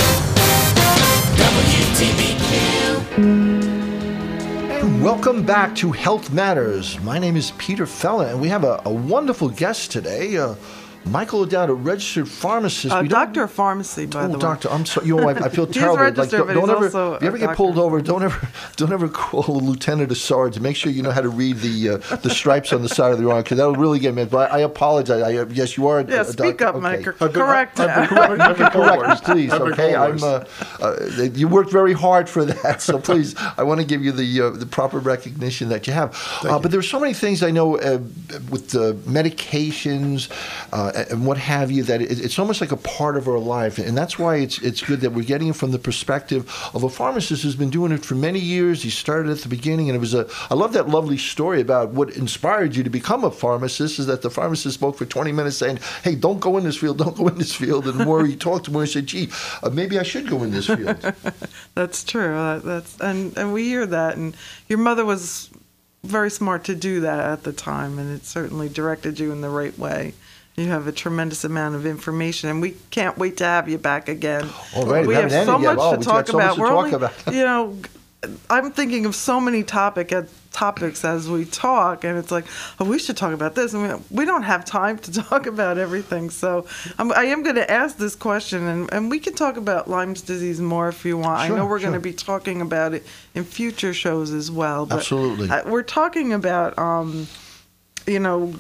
S11: W T B Q.
S3: Welcome back to Health Matters. My name is Peter Fella, and we have a, a wonderful guest today, uh, Michael O'Dowd, a registered pharmacist.
S4: Uh,
S3: We don't-
S4: doctor of pharmacy, by
S3: Oh,
S4: the way.
S3: doctor, I'm sorry. You know, I, I feel
S4: He's
S3: terrible.
S4: registered,
S3: like,
S4: but
S3: don't,
S4: he's
S3: don't ever,
S4: also
S3: if you ever
S4: a
S3: get
S4: doctor.
S3: pulled over, don't ever, don't ever call a lieutenant of sergeant. Make sure you know how to read the uh, the stripes on the side of the arm, because that'll really get me. But I, I apologize. I, yes, you are. A,
S4: Yeah,
S3: a
S4: speak
S3: doctor.
S4: up,
S3: Okay.
S4: Mike. Correct.
S3: I've been, correct, you can correct me, please.
S5: I've been
S3: Okay, I'm.
S5: called
S3: Uh, uh, you worked very hard for that, so please, I want to give you the uh, the proper recognition that you have. Uh, but there are so many things I know uh, with the medications uh, and what have you that it, it's almost like a part of our life, and that's why it's it's good that we're getting it from the perspective of a pharmacist who's been doing it for many years. He started at the beginning, and it was a. I love that lovely story about what inspired you to become a pharmacist. Is that the pharmacist spoke for twenty minutes saying, "Hey, don't go in this field, don't go in this field," and the more he talked, the more he said, "Gee, uh, maybe I should go in this field."
S4: That's true. Uh, that's and and we hear that. And your mother was very smart to do that at the time, and it certainly directed you in the right way. You have a tremendous amount of information, and we can't wait to have you back again.
S3: Alright, we
S4: we have
S3: haven't
S4: so
S3: ended yet.
S4: much
S3: Oh,
S4: to
S3: we've
S4: talk
S3: got so much
S4: about.
S3: to
S4: We're
S3: talk
S4: only,
S3: about.
S4: you know, I'm thinking of so many topic uh, topics as we talk, and it's like, oh, we should talk about this, and we, we don't have time to talk about everything. So I'm, I am going to ask this question, and, and we can talk about Lyme's disease more if you want.
S3: Sure,
S4: I know we're
S3: sure.
S4: going to be talking about it in future shows as well. But
S3: Absolutely.
S4: uh, we're talking about, um, you know,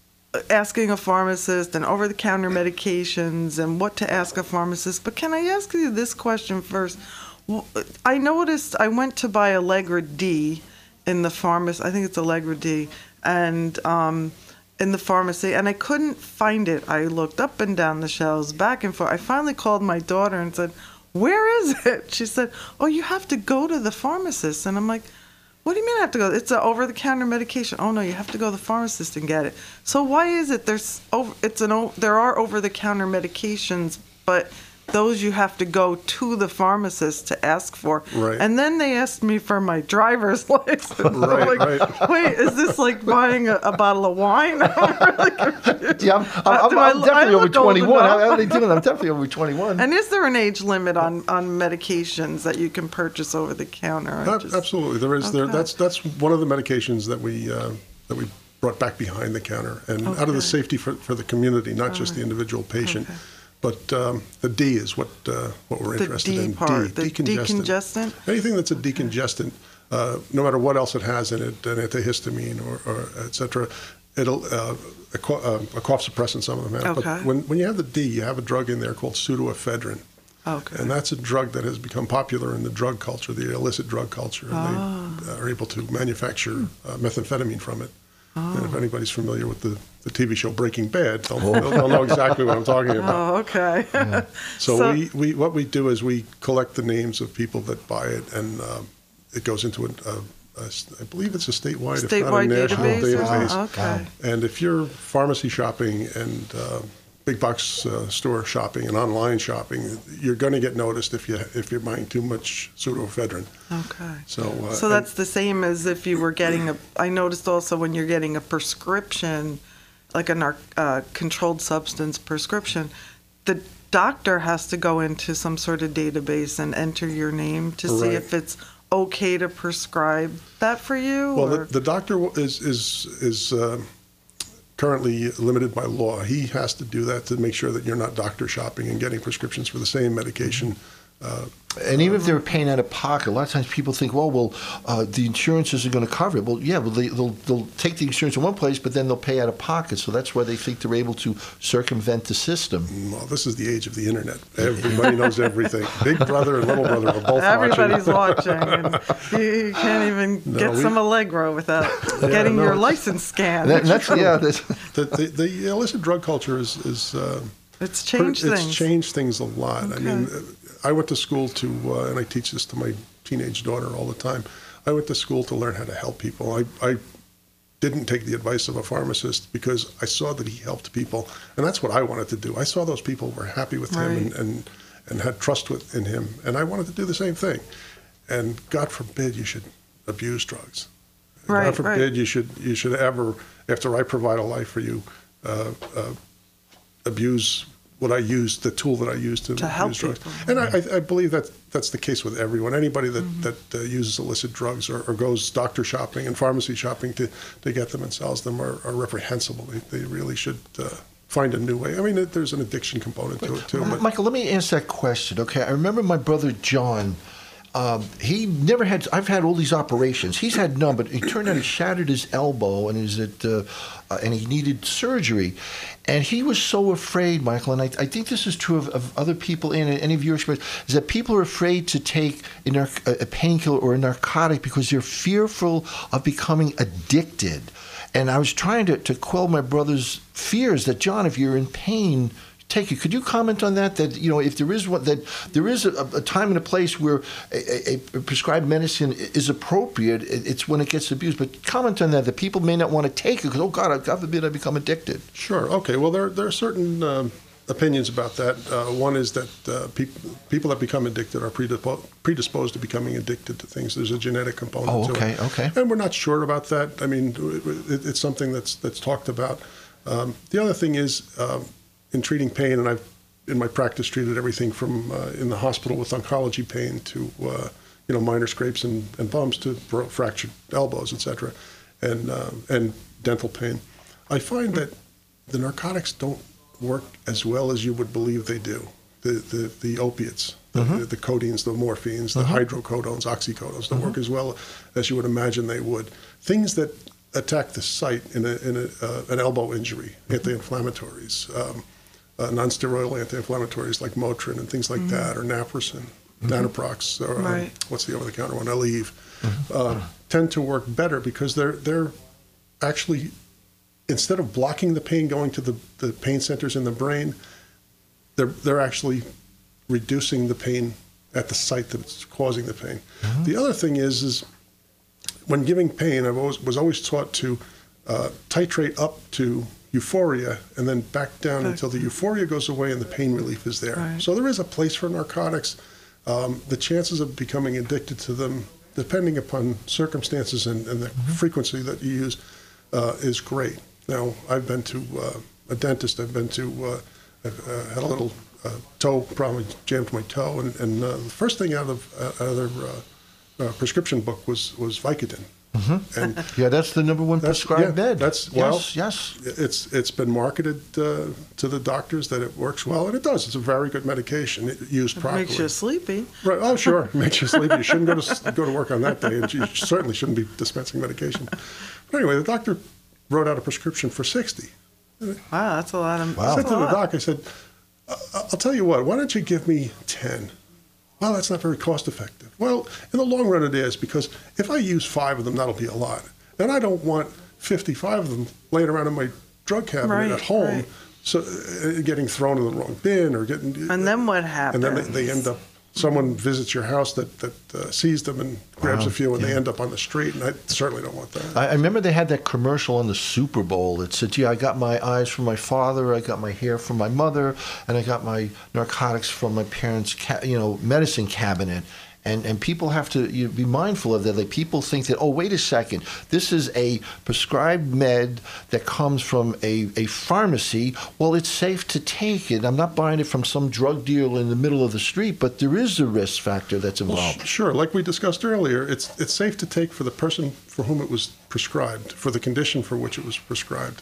S4: asking a pharmacist and over-the-counter medications and what to ask a pharmacist. But can I ask you this question first? Well, I noticed I went to buy Allegra D in the pharmacy. I think it's Allegra D, and um, in the pharmacy, and I couldn't find it. I looked up and down the shelves, back and forth. I finally called my daughter and said, "Where is it?" She said, "Oh, you have to go to the pharmacist." And I'm like, "What do you mean I have to go? It's an over-the-counter medication." "Oh no, you have to go to the pharmacist and get it." So why is it there's over? It's an o- there are over-the-counter medications, but those you have to go to the pharmacist to ask for.
S5: Right.
S4: And then they asked me for my driver's license. I'm
S5: Right,
S4: like,
S5: right.
S4: wait, is this like buying a, a bottle of wine? I'm really confused.
S3: Yeah, I'm, I'm,
S4: Uh,
S3: I'm,
S4: do I-
S3: I'm
S4: I
S3: definitely over
S4: look old
S3: twenty-one. How,
S4: enough?
S3: how are they doing? I'm definitely over twenty-one.
S4: And is there an age limit on, on medications that you can purchase over the counter? I
S5: Ab-
S4: just-
S5: Absolutely, there is. There,
S4: Okay.
S5: that's that's one of the medications that we uh, that we brought back behind the counter, and out of
S4: Okay.
S5: the safety for, for the community, not just the individual patient. But um, the D is what uh, what we're
S4: The
S5: interested
S4: D
S5: in.
S4: part, the
S5: decongestant.
S4: decongestant?
S5: Anything that's a decongestant, uh, no matter what else it has in it, an antihistamine or, or et cetera, it'll uh, a, co- uh, a cough suppressant. Some of them have.
S4: Okay.
S5: But when when you have the D, you have a drug in there called pseudoephedrine.
S4: Okay.
S5: And that's a drug that has become popular in the drug culture, the illicit drug culture. And
S4: Oh.
S5: they are able to manufacture uh, methamphetamine from it. And if anybody's familiar with the, the T V show Breaking Bad, they'll, they'll, they'll know exactly what I'm talking about.
S4: Oh, okay.
S5: So,
S4: So-
S5: we, we what we do is we collect the names of people that buy it, and um, it goes into a, a, a, I believe it's a statewide, if not a
S4: Statewide
S5: national
S4: database?
S5: database.
S4: Oh, okay.
S5: And if you're pharmacy shopping and uh, big box uh, store shopping and online shopping, you're going to get noticed if you if you're buying too much pseudoephedrine.
S4: Okay.
S5: So, uh,
S4: So that's the same as if you were getting a. I noticed also when you're getting a prescription, like a nar- uh, controlled substance prescription, the doctor has to go into some sort of database and enter your name to see
S5: Right.
S4: if it's okay to prescribe that for you.
S5: Well, the,
S4: or?
S5: the doctor is is is uh, currently limited by law. He has to do that to make sure that you're not doctor shopping and getting prescriptions for the same medication. Uh,
S3: And even if they're paying out of pocket, a lot of times people think, well, well, uh, the insurance isn't going to cover it. Well, yeah, well, they, they'll, they'll take the insurance in one place, but then they'll pay out of pocket. So that's why they think they're able to circumvent the system.
S5: well, this is the age of the internet. Everybody knows everything. Big brother and little brother are both
S4: Everybody's
S5: watching.
S4: watching, and you, you can't even
S5: No,
S4: get
S5: we-
S4: some Allegro without
S5: Yeah,
S4: getting
S5: no,
S4: your
S5: it's-
S4: license scanned.
S3: That- that's, yeah, that's,
S5: the, the, the illicit drug culture is, is uh,
S4: It's changed
S5: it's
S4: things.
S5: changed things a lot. I
S4: Okay.
S5: mean, I went to school to, uh, and I teach this to my teenage daughter all the time. I went to school to learn how to help people. I, I didn't take the advice of a pharmacist because I saw that he helped people, and that's what I wanted to do. I saw those people were happy with him
S4: Right.
S5: and, and, and had trust with, in him, and I wanted to do the same thing. And God forbid you should abuse drugs.
S4: Right,
S5: God forbid
S4: right.
S5: you should you should ever, after I provide a life for you, uh, uh, abuse what I use, the tool that I use to,
S4: To help
S5: use drugs.
S4: people.
S5: And I, I- I believe that that's the case with everyone. Anybody that,
S4: Mm-hmm.
S5: that uh, uses illicit drugs or, or goes doctor shopping and pharmacy shopping to, to get them and sells them are, are reprehensible. They, they really should uh, find a new way. I mean, it, there's an addiction component to it too. But
S3: Michael, let me answer that question, okay? I remember my brother John. Um, he never had. I've had all these operations. He's had none, but it turned out he shattered his elbow, and is it, uh, uh, and he needed surgery. And he was so afraid, Michael, and I, I think this is true of, of other people in any of your experience, is that people are afraid to take a, narc- a painkiller or a narcotic because they're fearful of becoming addicted. And I was trying to, to quell my brother's fears that, John, if you're in pain, take it. Could you comment on that? That, you know, if there is what that there is a, a time and a place where a, a, a prescribed medicine is appropriate, it's when it gets abused. But comment on that. That people may not want to take it because, oh God, God forbid I become addicted.
S5: Sure. Okay. Well, there there are certain um, opinions about that. Uh, one is that uh, people people that become addicted are predispo- predisposed to becoming addicted to things. There's a genetic component
S3: Oh,
S5: to
S3: okay,
S5: it.
S3: okay.
S5: And we're not sure about that. I mean, it, it's something that's that's talked about. Um, the other thing is. Um, in treating pain, and I've, in my practice, treated everything from uh, in the hospital with oncology pain to, uh, you know, minor scrapes and, and bumps to bro- fractured elbows, et cetera, and, uh, and dental pain. I find that the narcotics don't work as well as you would believe they do. The, the, the opiates,
S3: Mhm.
S5: the, the codeines, the morphines, the
S3: Mhm.
S5: hydrocodones, oxycodones don't
S3: Mhm.
S5: work as well as you would imagine they would. Things that attack the site in, a, in a, uh, an elbow injury, anti-inflammatories, um, Uh, non-steroidal anti-inflammatories like Motrin and things like
S4: Mhm.
S5: that, or Naproxen,
S3: Mhm.
S5: Nanoprox, or um,
S4: Right.
S5: what's the over-the-counter one, Aleve, uh, tend to work better because they're they're actually, instead of blocking the pain going to the, the pain centers in the brain, they're they're actually reducing the pain at the site that's causing the pain. The other thing is is when giving pain, I was was always taught to uh, titrate up to euphoria and then back down
S4: Back.
S5: until the euphoria goes away and the pain relief is there.
S4: Right.
S5: So there is a place for narcotics. Um, the chances of becoming addicted to them, depending upon circumstances and, and the frequency that you use, uh, is great. Now, I've been to uh, a dentist. I've been to, uh, I've uh, had a little uh, toe problem, jammed my toe, and, and uh, the first thing out of, uh, out of their uh, uh, prescription book was, was Vicodin.
S3: Mm-hmm.
S5: And
S3: yeah, that's the number one
S5: that's,
S3: prescribed
S5: yeah,
S3: med.
S5: That's well,
S3: yes, yes.
S5: It's it's been marketed uh, to the doctors that it works well, and it does. It's a very good medication it, used
S4: It
S5: properly.
S4: makes you sleepy.
S5: Right. Oh, sure. It makes you sleepy. You shouldn't go to go to work on that day, and you certainly shouldn't be dispensing medication. But anyway, the doctor wrote out a prescription for sixty.
S4: Wow, that's a lot of.
S5: I said
S4: that's
S5: to
S4: a
S5: the
S4: lot.
S5: doc, I said, "I- "I'll tell you what. Why don't you give me ten?" Well, that's not very cost effective. Well, in the long run, it is because if I use five of them, that'll be a lot. And I don't want fifty-five of them laying around in my drug cabinet
S4: Right,
S5: at home,
S4: right.
S5: so uh, getting thrown in the wrong bin or getting.
S4: And then what happens?
S5: And then they, they end up. Someone visits your house that that uh, sees them and grabs
S3: Wow,
S5: a few, and
S3: yeah.
S5: they end up on the street. And I certainly don't want that.
S3: I, I remember they had that commercial on the Super Bowl that said, "Gee, I got my eyes from my father, I got my hair from my mother, and I got my narcotics from my parents' ca- you know medicine cabinet." And and people have to you know, be mindful of that. Like people think that, oh, wait a second, this is a prescribed med that comes from a, a pharmacy. Well, it's safe to take it. I'm not buying it from some drug dealer in the middle of the street, but there is a risk factor that's
S5: Well,
S3: involved.
S5: sh- sure, like we discussed earlier, it's it's safe to take for the person for whom it was prescribed, for the condition for which it was prescribed.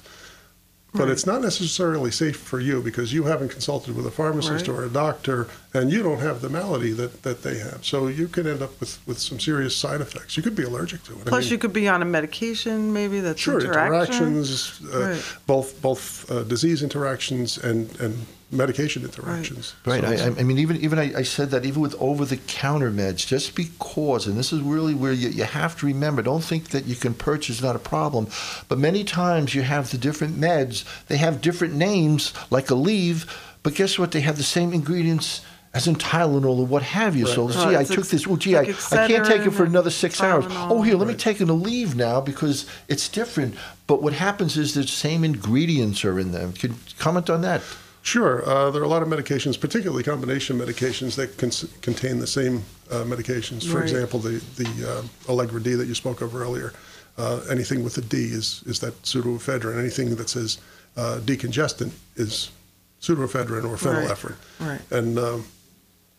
S5: But
S4: Right.
S5: it's not necessarily safe for you because you haven't consulted with a pharmacist
S4: Right.
S5: or a doctor, and you don't have the malady that, that they have. So you could end up with, with some serious side effects. You could be allergic to it. I
S4: Plus,
S5: mean,
S4: you could be on a medication, maybe that's
S5: sure,
S4: interaction.
S5: interactions, uh,
S4: Right.
S5: both both uh, disease interactions and, and medication interactions.
S3: Right.
S5: So
S3: I,
S5: it's-
S3: I mean, even even I, I said that even with over-the-counter meds, just because, and this is really where you, you have to remember, don't think that you can purchase not a problem, but many times you have the different meds, they have different names, like Aleve, but guess what? They have the same ingredients as in Tylenol or what have you.
S5: Right.
S3: So,
S5: Right.
S3: gee, I
S4: It's
S3: took
S4: ex-
S3: this. Well, gee,
S4: like
S3: I, I can't take it for
S4: Excedrin
S3: another six hours.
S4: Tylenol.
S3: Oh, here, let me
S5: Right.
S3: take an Aleve now because it's different. But what happens is the same ingredients are in them. Can you comment on that?
S5: Sure. Uh, there are a lot of medications, particularly combination medications, that cons- contain the same uh, medications. For
S4: Right.
S5: example, the, the uh, Allegra D that you spoke of earlier. Uh, anything with a D is, is that pseudoephedrine. Anything that says uh, decongestant is pseudoephedrine or phenylephrine.
S4: Right.
S5: And um,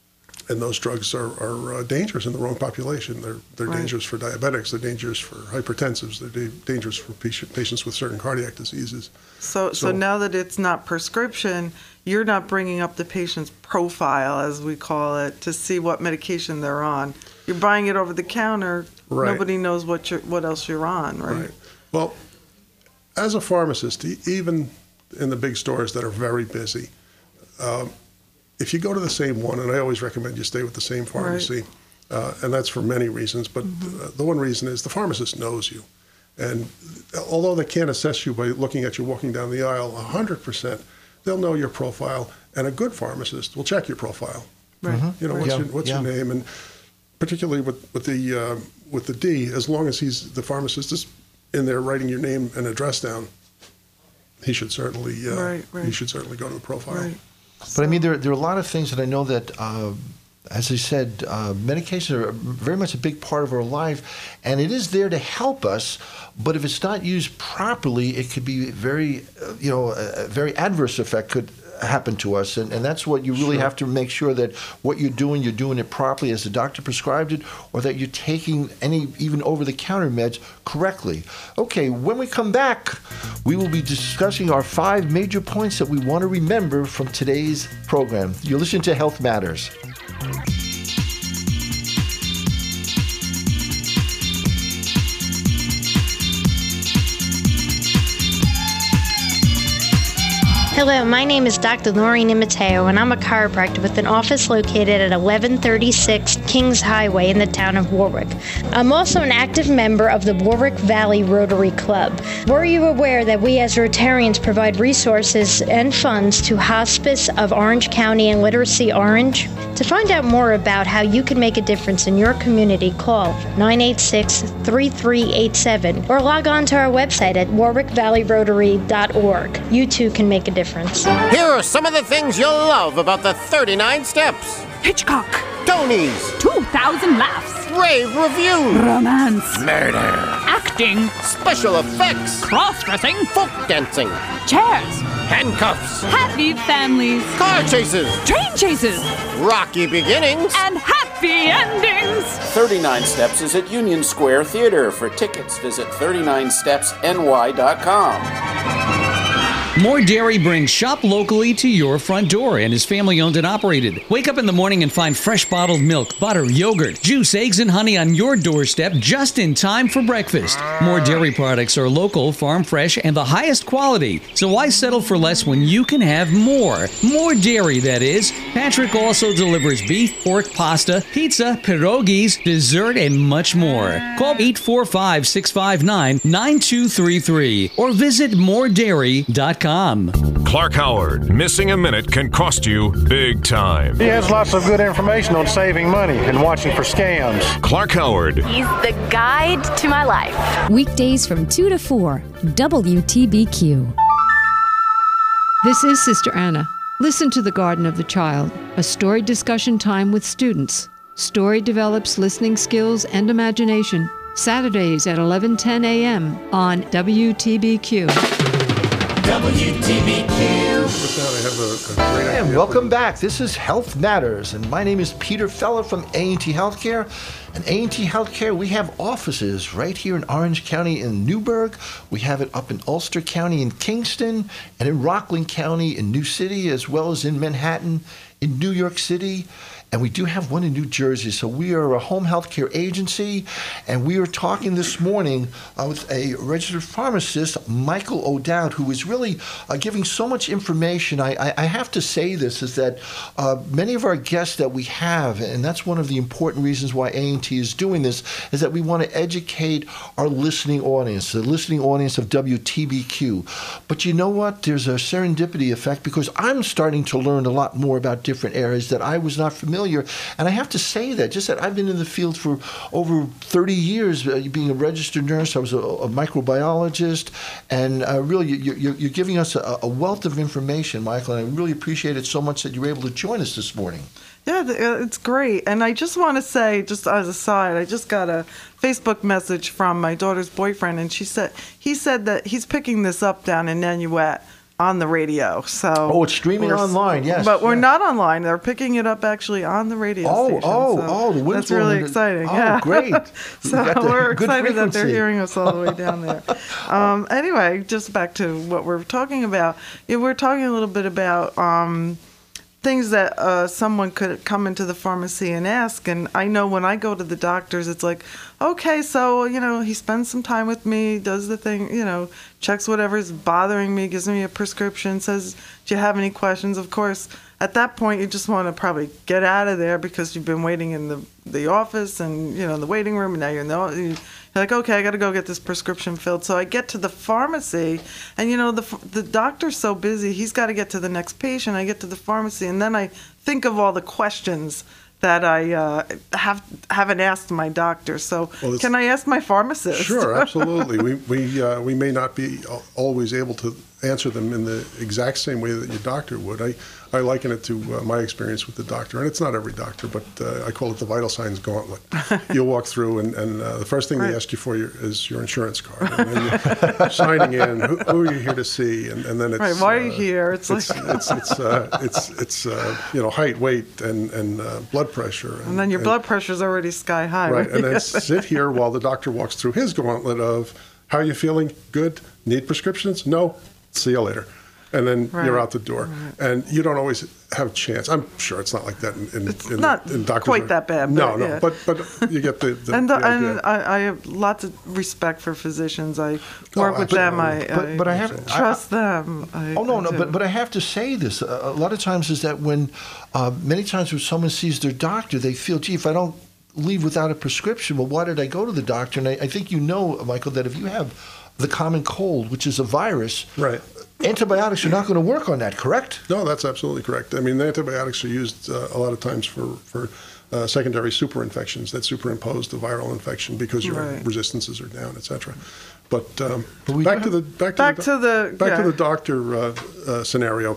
S5: and those drugs are, are uh, dangerous in the wrong population. They're they're
S4: Right.
S5: dangerous for diabetics. They're dangerous for hypertensives. They're da- dangerous for patient, patients with certain cardiac diseases.
S4: So, so now that it's not prescription, you're not bringing up the patient's profile, as we call it, to see what medication they're on. You're buying it over the counter.
S5: Right.
S4: Nobody knows what you're, what else you're on, right?
S5: Right. Well, as a pharmacist, e- even in the big stores that are very busy, um, if you go to the same one, and I always recommend you stay with the same pharmacy, uh, and that's for many reasons, but uh, the one reason is the pharmacist knows you. And although they can't assess you by looking at you walking down the aisle one hundred percent, they'll know your profile, and a good pharmacist will check your profile.
S4: Right.
S5: You know, what's,
S3: Yeah,
S5: your, what's
S3: yeah.
S5: your name? And particularly with, with the uh, with the D, as long as he's the pharmacist is in there writing your name and address down, he should certainly uh,
S4: Right, right.
S5: he should certainly go to the profile.
S4: Right.
S3: But I mean, there, there are a lot of things that I know that, uh, as I said, uh, medications are very much a big part of our life, and it is there to help us. But if it's not used properly, it could be very, uh, you know, a, a very adverse effect could happen to us, and, and that's what you really
S5: Sure.
S3: have to make sure that what you're doing, you're doing it properly as the doctor prescribed it, or that you're taking any even over-the-counter meds correctly. Okay, when we come back, we will be discussing our five major points that we want to remember from today's program. You're listening to Health Matters.
S1: Hello, my name is Doctor Noreen Imateo, and I'm a chiropractor with an office located at eleven thirty-six Kings Highway in the town of Warwick. I'm also an active member of the Warwick Valley Rotary Club. Were you aware that we as Rotarians provide resources and funds to Hospice of Orange County and Literacy Orange? To find out more about how you can make a difference in your community, call nine eight six, three three eight seven or log on to our website at warwick valley rotary dot org. You too can make a difference.
S22: Here are some of the things you'll love about the thirty-nine Steps.
S23: Hitchcock.
S22: Tonys.
S23: two thousand laughs.
S22: Rave reviews.
S23: Romance.
S22: Murder.
S23: Acting.
S22: Special effects.
S23: Cross-dressing.
S22: Folk dancing.
S23: Chairs.
S22: Handcuffs.
S23: Happy families.
S22: Car chases.
S23: Train chases.
S22: Rocky beginnings.
S23: And happy endings.
S24: thirty-nine Steps is at Union Square Theater. For tickets, visit thirty-nine steps n y dot com.
S25: More Dairy brings shop locally to your front door and is family owned and operated. Wake up in the morning and find fresh bottled milk, butter, yogurt, juice, eggs, and honey on your doorstep just in time for breakfast. More Dairy products are local, farm fresh, and the highest quality. So why settle for less when you can have more? More Dairy, that is. Patrick also delivers beef, pork, pasta, pizza, pierogies, dessert, and much more. Call eight four five, six five nine, nine two three three or visit more dairy dot com.
S26: Clark Howard, missing a minute can cost you big time.
S27: He has lots of good information on saving money and watching for scams.
S26: Clark Howard.
S28: He's the guide to my life.
S29: Weekdays from two to four, W T B Q.
S30: This is Sister Anna. Listen to The Garden of the Child, a story discussion time with students. Story develops listening skills and imagination. Saturdays at eleven ten a.m. on W T B Q.
S11: W T B Q.
S5: With that, I have a, a great idea.
S3: And welcome back. This is Health Matters, and my name is Peter Feller from A and T Healthcare. And A and T Healthcare, we have offices right here in Orange County in Newburgh. We have it up in Ulster County in Kingston, and in Rockland County in New City, as well as in Manhattan, in New York City. And we do have one in New Jersey. So we are a home health care agency, and we are talking this morning uh, with a registered pharmacist, Michael O'Dowd, who is really uh, giving so much information. I, I, I have to say this, is that uh, many of our guests that we have, and that's one of the important reasons why A and T is doing this, is that we want to educate our listening audience, the listening audience of W T B Q. But you know what? There's a serendipity effect, because I'm starting to learn a lot more about different areas that I was not familiar. And I have to say that, just that I've been in the field for over thirty years, uh, being a registered nurse. I was a, a microbiologist, and uh, really, you, you're, you're giving us a, a wealth of information, Michael, and I really appreciate it so much that you were able to join us this morning.
S4: Yeah, it's great. And I just want to say, just as a side, I just got a Facebook message from my daughter's boyfriend, and she said he said that he's picking this up down in Nanuet. on the radio. So
S3: Oh, it's streaming
S4: we're-
S3: online, yes,
S4: But we're
S3: yes.
S4: not online. They're picking it up actually on the radio
S3: Oh,
S4: station.
S3: oh,
S4: so
S3: oh, the wind
S4: that's really
S3: blowing-
S4: exciting.
S3: oh,
S4: yeah.
S3: great.
S4: So
S3: You got the
S4: we're
S3: good
S4: excited that they're
S3: frequency.
S4: hearing us all the way down there. Um, anyway, just back to what we're talking about. Yeah, we're talking a little bit about um, things that uh, someone could come into the pharmacy and ask. And I know when I go to the doctors, it's like, okay, so, you know, he spends some time with me, does the thing, you know, checks whatever's bothering me, gives me a prescription, says, do you have any questions? Of course, at that point, you just want to probably get out of there because you've been waiting in the, the office and, you know, in the waiting room, and now you're in the, you're like, okay, I got to go get this prescription filled. So I get to the pharmacy, and, you know, the the doctor's so busy, he's got to get to the next patient. I get to the pharmacy, and then I think of all the questions that I uh, have, haven't asked my doctor. So
S5: Well, it's-
S4: can I ask my pharmacist?
S5: Sure, absolutely. we we uh, we may not be al- always able to answer them in the exact same way that your doctor would. I, I liken it to uh, my experience with the doctor, and it's not every doctor, but uh, I call it the vital signs gauntlet. You'll walk through, and, and uh, the first thing
S4: Right.
S5: they ask you for your, is your insurance card. And then you're signing in, who, who are you here to see? And, and then it's
S4: Right, why are you
S5: uh,
S4: here? It's
S5: it's
S4: like-
S5: it's it's uh, it's, it's uh, you know, height, weight, and and uh, blood pressure.
S4: And then your blood pressure's already sky high.
S5: Right, and then sit here while the doctor walks through his gauntlet of, how are you feeling? Good? Need prescriptions? No? See you later. And then
S4: Right.
S5: you're out the door. And you don't always have a chance. I'm sure it's not like that in, in,
S4: It's
S5: in,
S4: not
S5: in doctors.
S4: quite that bad,
S5: No,
S4: but
S5: no,
S4: yeah.
S5: but, but you get the, the,
S4: and
S5: the
S4: the, and
S5: idea.
S4: I, I have lots of respect for physicians. I work with
S3: but-
S4: them. I,
S3: but- but I have-
S4: trust them. I,
S3: Oh no,
S4: I
S3: no,
S4: do.
S3: but but I have to say this. A, a lot of times is that when, uh, many times when someone sees their doctor, they feel, gee, if I don't leave without a prescription, well, why did I go to the doctor? And I, I think you know, Michael, that if you have the common cold, which is a virus,
S5: right,
S3: antibiotics are not going to work on that. Correct?
S5: No, that's absolutely correct. I mean, the antibiotics are used uh, a lot of times for, for uh, secondary superinfections that superimpose the viral infection because your
S4: Right.
S5: resistances are down, et cetera. But, um,
S3: we
S5: back
S3: got-
S5: to the back to
S4: Back
S5: the,
S4: to the-
S5: back to
S4: yeah.
S5: the doctor uh, uh, scenario.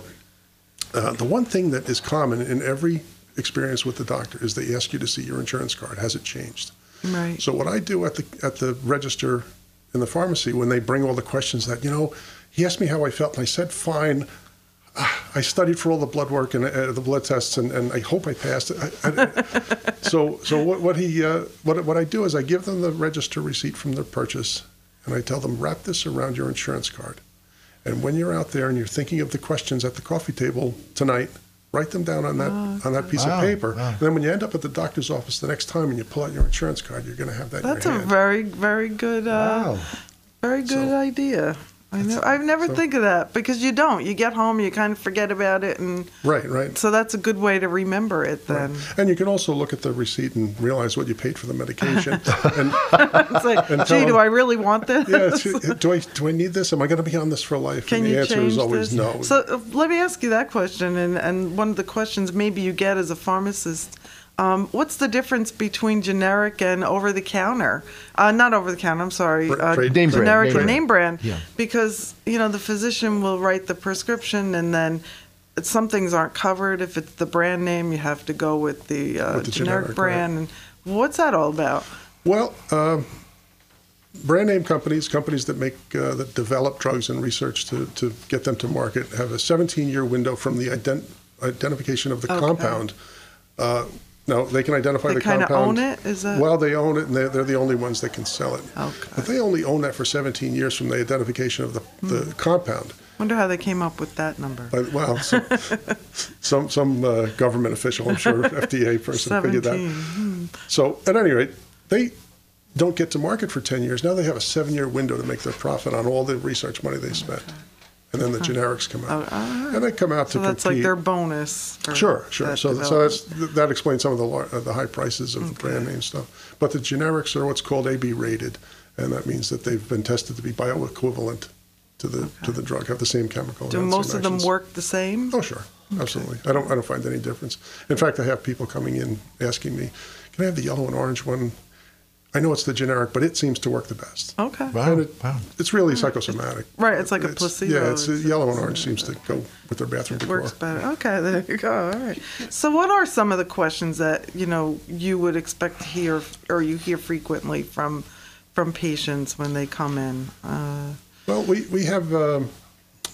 S5: Uh, the one thing that is common in every experience with the doctor is they ask you to see your insurance card. Has it changed?
S4: Right.
S5: So what I do at the at the register in the pharmacy when they bring all the questions that, you know, he asked me how I felt and I said fine. Ah, I studied for all the blood work and uh, the blood tests and, and I hope I passed it. I, I, so so what, what he uh, what what I do is I give them the register receipt from their purchase and I tell them wrap this around your insurance card. And when you're out there and you're thinking of the questions at the coffee table tonight, write them down on that on that piece
S3: Wow,
S5: of paper.
S3: wow.
S5: And then when you end up at the doctor's office the next time and you pull out your insurance card, you're going to have that
S4: That's
S5: in
S4: a
S5: your hand.
S4: very, very good, uh,
S3: Wow.
S4: very good idea. I know. I've never
S5: so-
S4: think of that because you don't. You get home, you kind of forget about it, and
S5: Right, right.
S4: so that's a good way to remember it. Then
S5: And you can also look at the receipt and realize what you paid for the medication. and,
S4: it's like,
S5: and
S4: gee,
S5: tell
S4: do
S5: them,
S4: I really want this?
S5: yeah, it's- do I do I need this? Am I going to be on this for life?
S4: Can
S5: and the
S4: you
S5: answer
S4: change
S5: is always
S4: this?
S5: no.
S4: So uh, let me ask you that question, and, and one of the questions maybe you get as a pharmacist. Um, what's the difference between generic and over-the-counter? Uh, not over-the-counter, I'm sorry.
S5: Tra-
S4: Uh,
S5: trade-
S3: Name brand,
S4: generic
S3: name
S4: and
S3: brand.
S4: name brand.
S3: Yeah.
S4: Because, you know, the physician will write the prescription, and then some things aren't covered. If it's the brand name, you have to go with the, uh,
S5: With the
S4: generic,
S5: generic,
S4: brand. And what's that all about?
S5: Well, um, brand name companies, companies that make uh, that develop drugs and research to, to get them to market, have a seventeen-year window from the ident- identification of the
S4: Okay.
S5: compound. Uh, no, they can identify
S4: They
S5: the
S4: kinda
S5: compound.
S4: own it? Is that-
S5: Well, they own it, and they're, they're the only ones that can sell it.
S4: Okay.
S5: But they only own that for seventeen years from the identification of the, the
S4: Hmm.
S5: compound.
S4: Wonder how they came up with that number.
S5: But, well, so, some some uh, government official, I'm sure, F D A person figured that.
S4: seventeen. Hmm.
S5: So at any rate, they don't get to market for ten years. Now they have a seven-year window to make their profit on all the research money they spent. And then the generics come out.
S4: Oh, all right.
S5: And they come out
S4: So
S5: to
S4: that's
S5: compete.
S4: like their bonus. for
S5: Sure, sure.
S4: that
S5: So, so
S4: development.
S5: that's that explains some of the lar- uh, the high prices of the brand name stuff. But the generics are what's called A B rated, and that means that they've been tested to be bioequivalent to the to the drug, have the same chemical.
S4: Do
S5: and
S4: most
S5: enzyme
S4: of them
S5: actions.
S4: work the same?
S5: Oh, sure, absolutely. I don't I don't find any difference. In fact, I have people coming in asking me, "Can I have the yellow and orange one?" I know it's the generic, but it seems to work the best.
S4: Okay.
S3: Wow.
S5: And it,
S3: wow.
S5: It's really psychosomatic.
S4: Right, it's like a placebo.
S5: Yeah, it's,
S4: It's-
S5: yellow and orange seems to go with their bathroom decor.
S4: Works better. Okay, there you go. All right. So, what are some of the questions that you know you would expect to hear, or you hear frequently from from patients when they come in? Uh,
S5: Well, we we have um,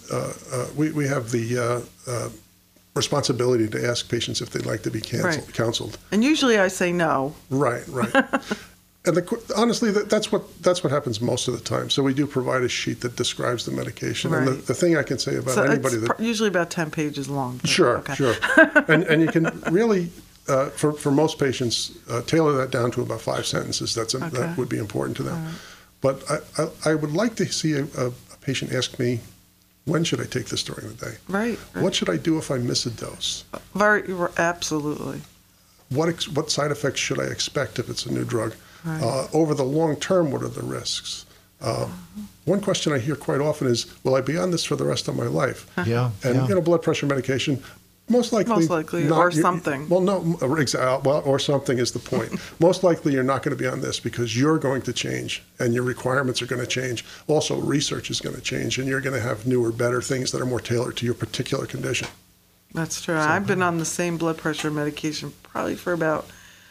S5: uh, uh, we, we have the uh, uh, responsibility to ask patients if they'd like to be cancel-
S4: Right.
S5: counseled.
S4: And usually I say no.
S5: Right, right. And the, honestly, that, that's what that's what happens most of the time. So we do provide a sheet that describes the medication. And the,
S4: Right.
S5: the thing I can say about
S4: So
S5: anybody
S4: it's
S5: that
S4: pr- usually about ten pages long. but-
S5: Sure,
S4: okay.
S5: sure. and and you can really, uh, for for most patients, uh, tailor that down to about five sentences. That's a,
S4: Okay.
S5: that would be important to them. But I, I I would like to see a, a, a patient ask me, when should I take this during the day?
S4: Right. right.
S5: What should I do if I miss a dose?
S4: Very absolutely.
S5: What ex- what side effects should I expect if it's a new drug?
S4: Right.
S5: Uh, over the long term, what are the risks? Uh, one question I hear quite often is, will I be on this for the rest of my life?
S3: Yeah,
S5: And
S3: yeah.
S5: you know, blood pressure medication, most likely,
S4: Most likely,
S5: not-
S4: or
S5: you-
S4: something.
S5: Well, no, exactly. Well, or something is the point. Most likely, you're not going to be on this because you're going to change, and your requirements are going to change. Also, research is going to change, and you're going to have newer, better things that are more tailored to your particular condition.
S4: That's true. I've been on the same blood pressure medication probably for about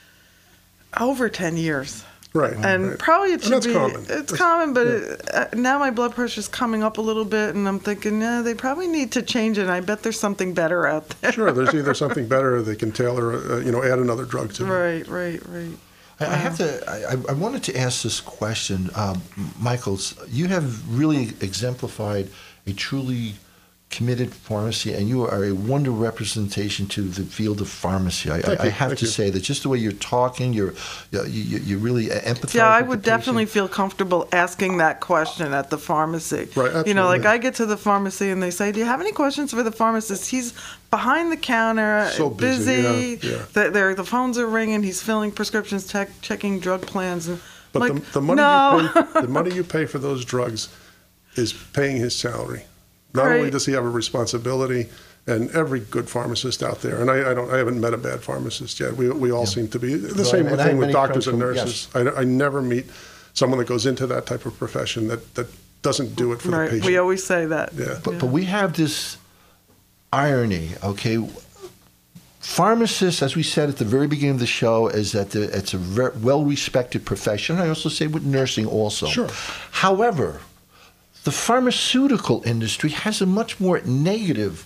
S4: over ten years.
S5: Right.
S4: And
S5: right.
S4: probably it
S5: And
S4: should
S5: that's
S4: be.
S5: common.
S4: It's
S5: That's-
S4: common, but
S5: yeah.
S4: it, uh, now my blood pressure's coming up a little bit, and I'm thinking, nah, they probably need to change it. I bet there's something better out there.
S5: Sure, there's either something better or they can tailor, uh, you know, add another drug to it.
S4: Right, right, right.
S3: I, I have to. I, I wanted to ask this question, um, Michaels. You have really exemplified a truly committed pharmacy, and you are a wonder representation to the field of pharmacy. I,
S5: Thank
S3: I, I
S5: you,
S3: have
S5: thank
S3: to
S5: you.
S3: say that just the way you're talking, you're you, you, you really empathize.
S4: Yeah, I
S3: with
S4: would
S3: the patient.
S4: definitely feel comfortable asking that question at the pharmacy.
S5: Right,
S4: You know, like
S5: absolutely.
S4: I get to the pharmacy and they say, "Do you have any questions for the pharmacist?" He's behind the counter,
S5: So busy, yeah, yeah.
S4: The, there, the phones are ringing. He's filling prescriptions, tech, checking drug plans. And
S5: But
S4: I'm like,
S5: the, the money
S4: no.
S5: you pay, the money you pay for those drugs is paying his salary. Not only
S4: Right.
S5: does he have a responsibility, and every good pharmacist out there, and I, I don't, I haven't met a bad pharmacist yet. We we all seem to be the
S3: Right,
S5: same
S3: and I have
S5: thing with
S3: many
S5: doctors
S3: friends
S5: and
S3: who-
S5: nurses. I, I never meet someone that goes into that type of profession that, that doesn't do it for
S4: Right,
S5: the patient.
S4: we always say that.
S5: Yeah.
S3: But, but we have this irony, okay? Pharmacists, as we said at the very beginning of the show, is that the, it's a very well-respected profession. I also say with nursing also.
S5: Sure.
S3: However, the pharmaceutical industry has a much more negative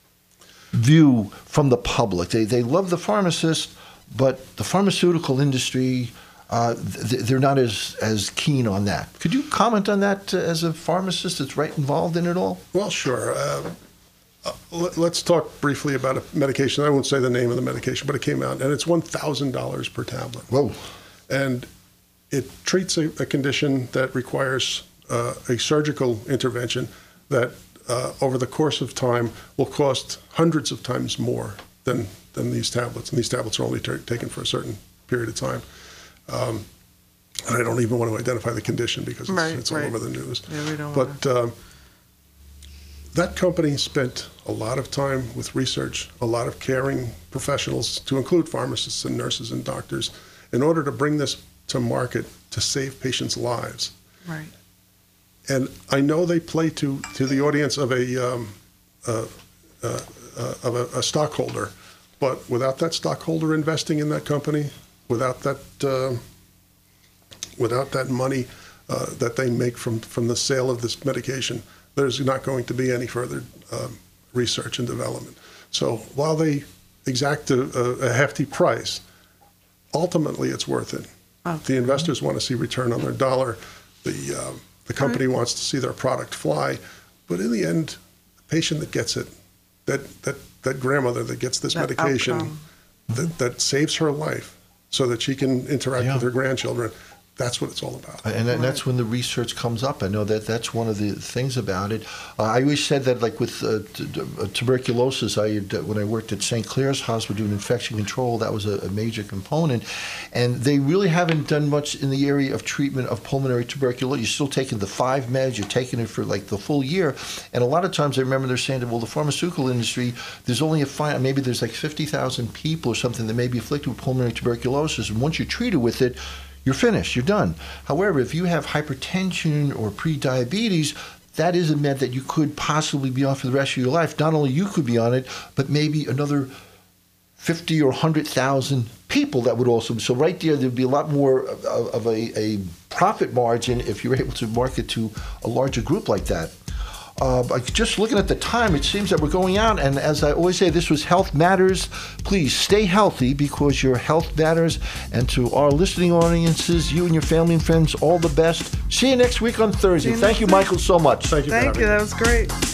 S3: view from the public. They, they love the pharmacist, but the pharmaceutical industry, uh, th- they're not as, as keen on that. Could you comment on that uh, as a pharmacist that's right involved in it all?
S5: Well, sure. Uh, uh, let, let's talk briefly about a medication. I won't say the name of the medication, but it came out, and it's one thousand dollars per tablet.
S3: Whoa.
S5: And it treats a, a condition that requires uh, a surgical intervention that uh, over the course of time will cost hundreds of times more than, than these tablets. And these tablets are only ta- taken for a certain period of time. Um, and I don't even want to identify the condition because it's,
S4: Right,
S5: it's all
S4: right.
S5: over the news.
S4: Yeah, we don't
S5: But um, that company spent a lot of time with research, a lot of caring professionals, to include pharmacists and nurses and doctors, in order to bring this to market to save patients' lives.
S4: Right.
S5: And I know they play to, to the audience of a um, uh, uh, uh, of a, a stockholder, but without that stockholder investing in that company, without that uh, without that money uh, that they make from from the sale of this medication, there's not going to be any further um, research and development. So while they exact a, a hefty price, ultimately it's worth it. The investors want to see return on their dollar. The uh, the company
S4: Right.
S5: wants to see their product fly, but in the end, the patient that gets it, that that that grandmother that gets this
S4: That
S5: medication,
S4: outcome.
S5: that that saves her life, so that she can interact
S3: Yeah.
S5: with her grandchildren. That's what it's all about.
S3: And, and that's when the research comes up. I know that that's one of the things about it. Uh, I always said that, like with uh, t- t- uh, tuberculosis, I had, uh, when I worked at Saint Clair's Hospital doing infection control, that was a, a major component. And they really haven't done much in the area of treatment of pulmonary tuberculosis. You're still taking the five meds, you're taking it for like the full year. And a lot of times I remember they're saying that, well, the pharmaceutical industry, there's only a fine, maybe there's like fifty thousand people or something that may be afflicted with pulmonary tuberculosis. And once you're treated with it, you're finished, you're done. However, if you have hypertension or pre-diabetes, that is a med that you could possibly be on for the rest of your life. Not only you could be on it, but maybe another fifty or one hundred thousand people that would also. So right there, there'd be a lot more of, of a, a profit margin if you're able to market to a larger group like that. Uh, but just looking at the time, it seems that we're going out. And as I always say, this was Health Matters. Please stay healthy because your health matters. And to our listening audiences, you and your family and friends, all the best. See you next week on Thursday.
S4: You
S3: Thank you, Michael, so much.
S5: Thank you.
S4: Thank you. That was great.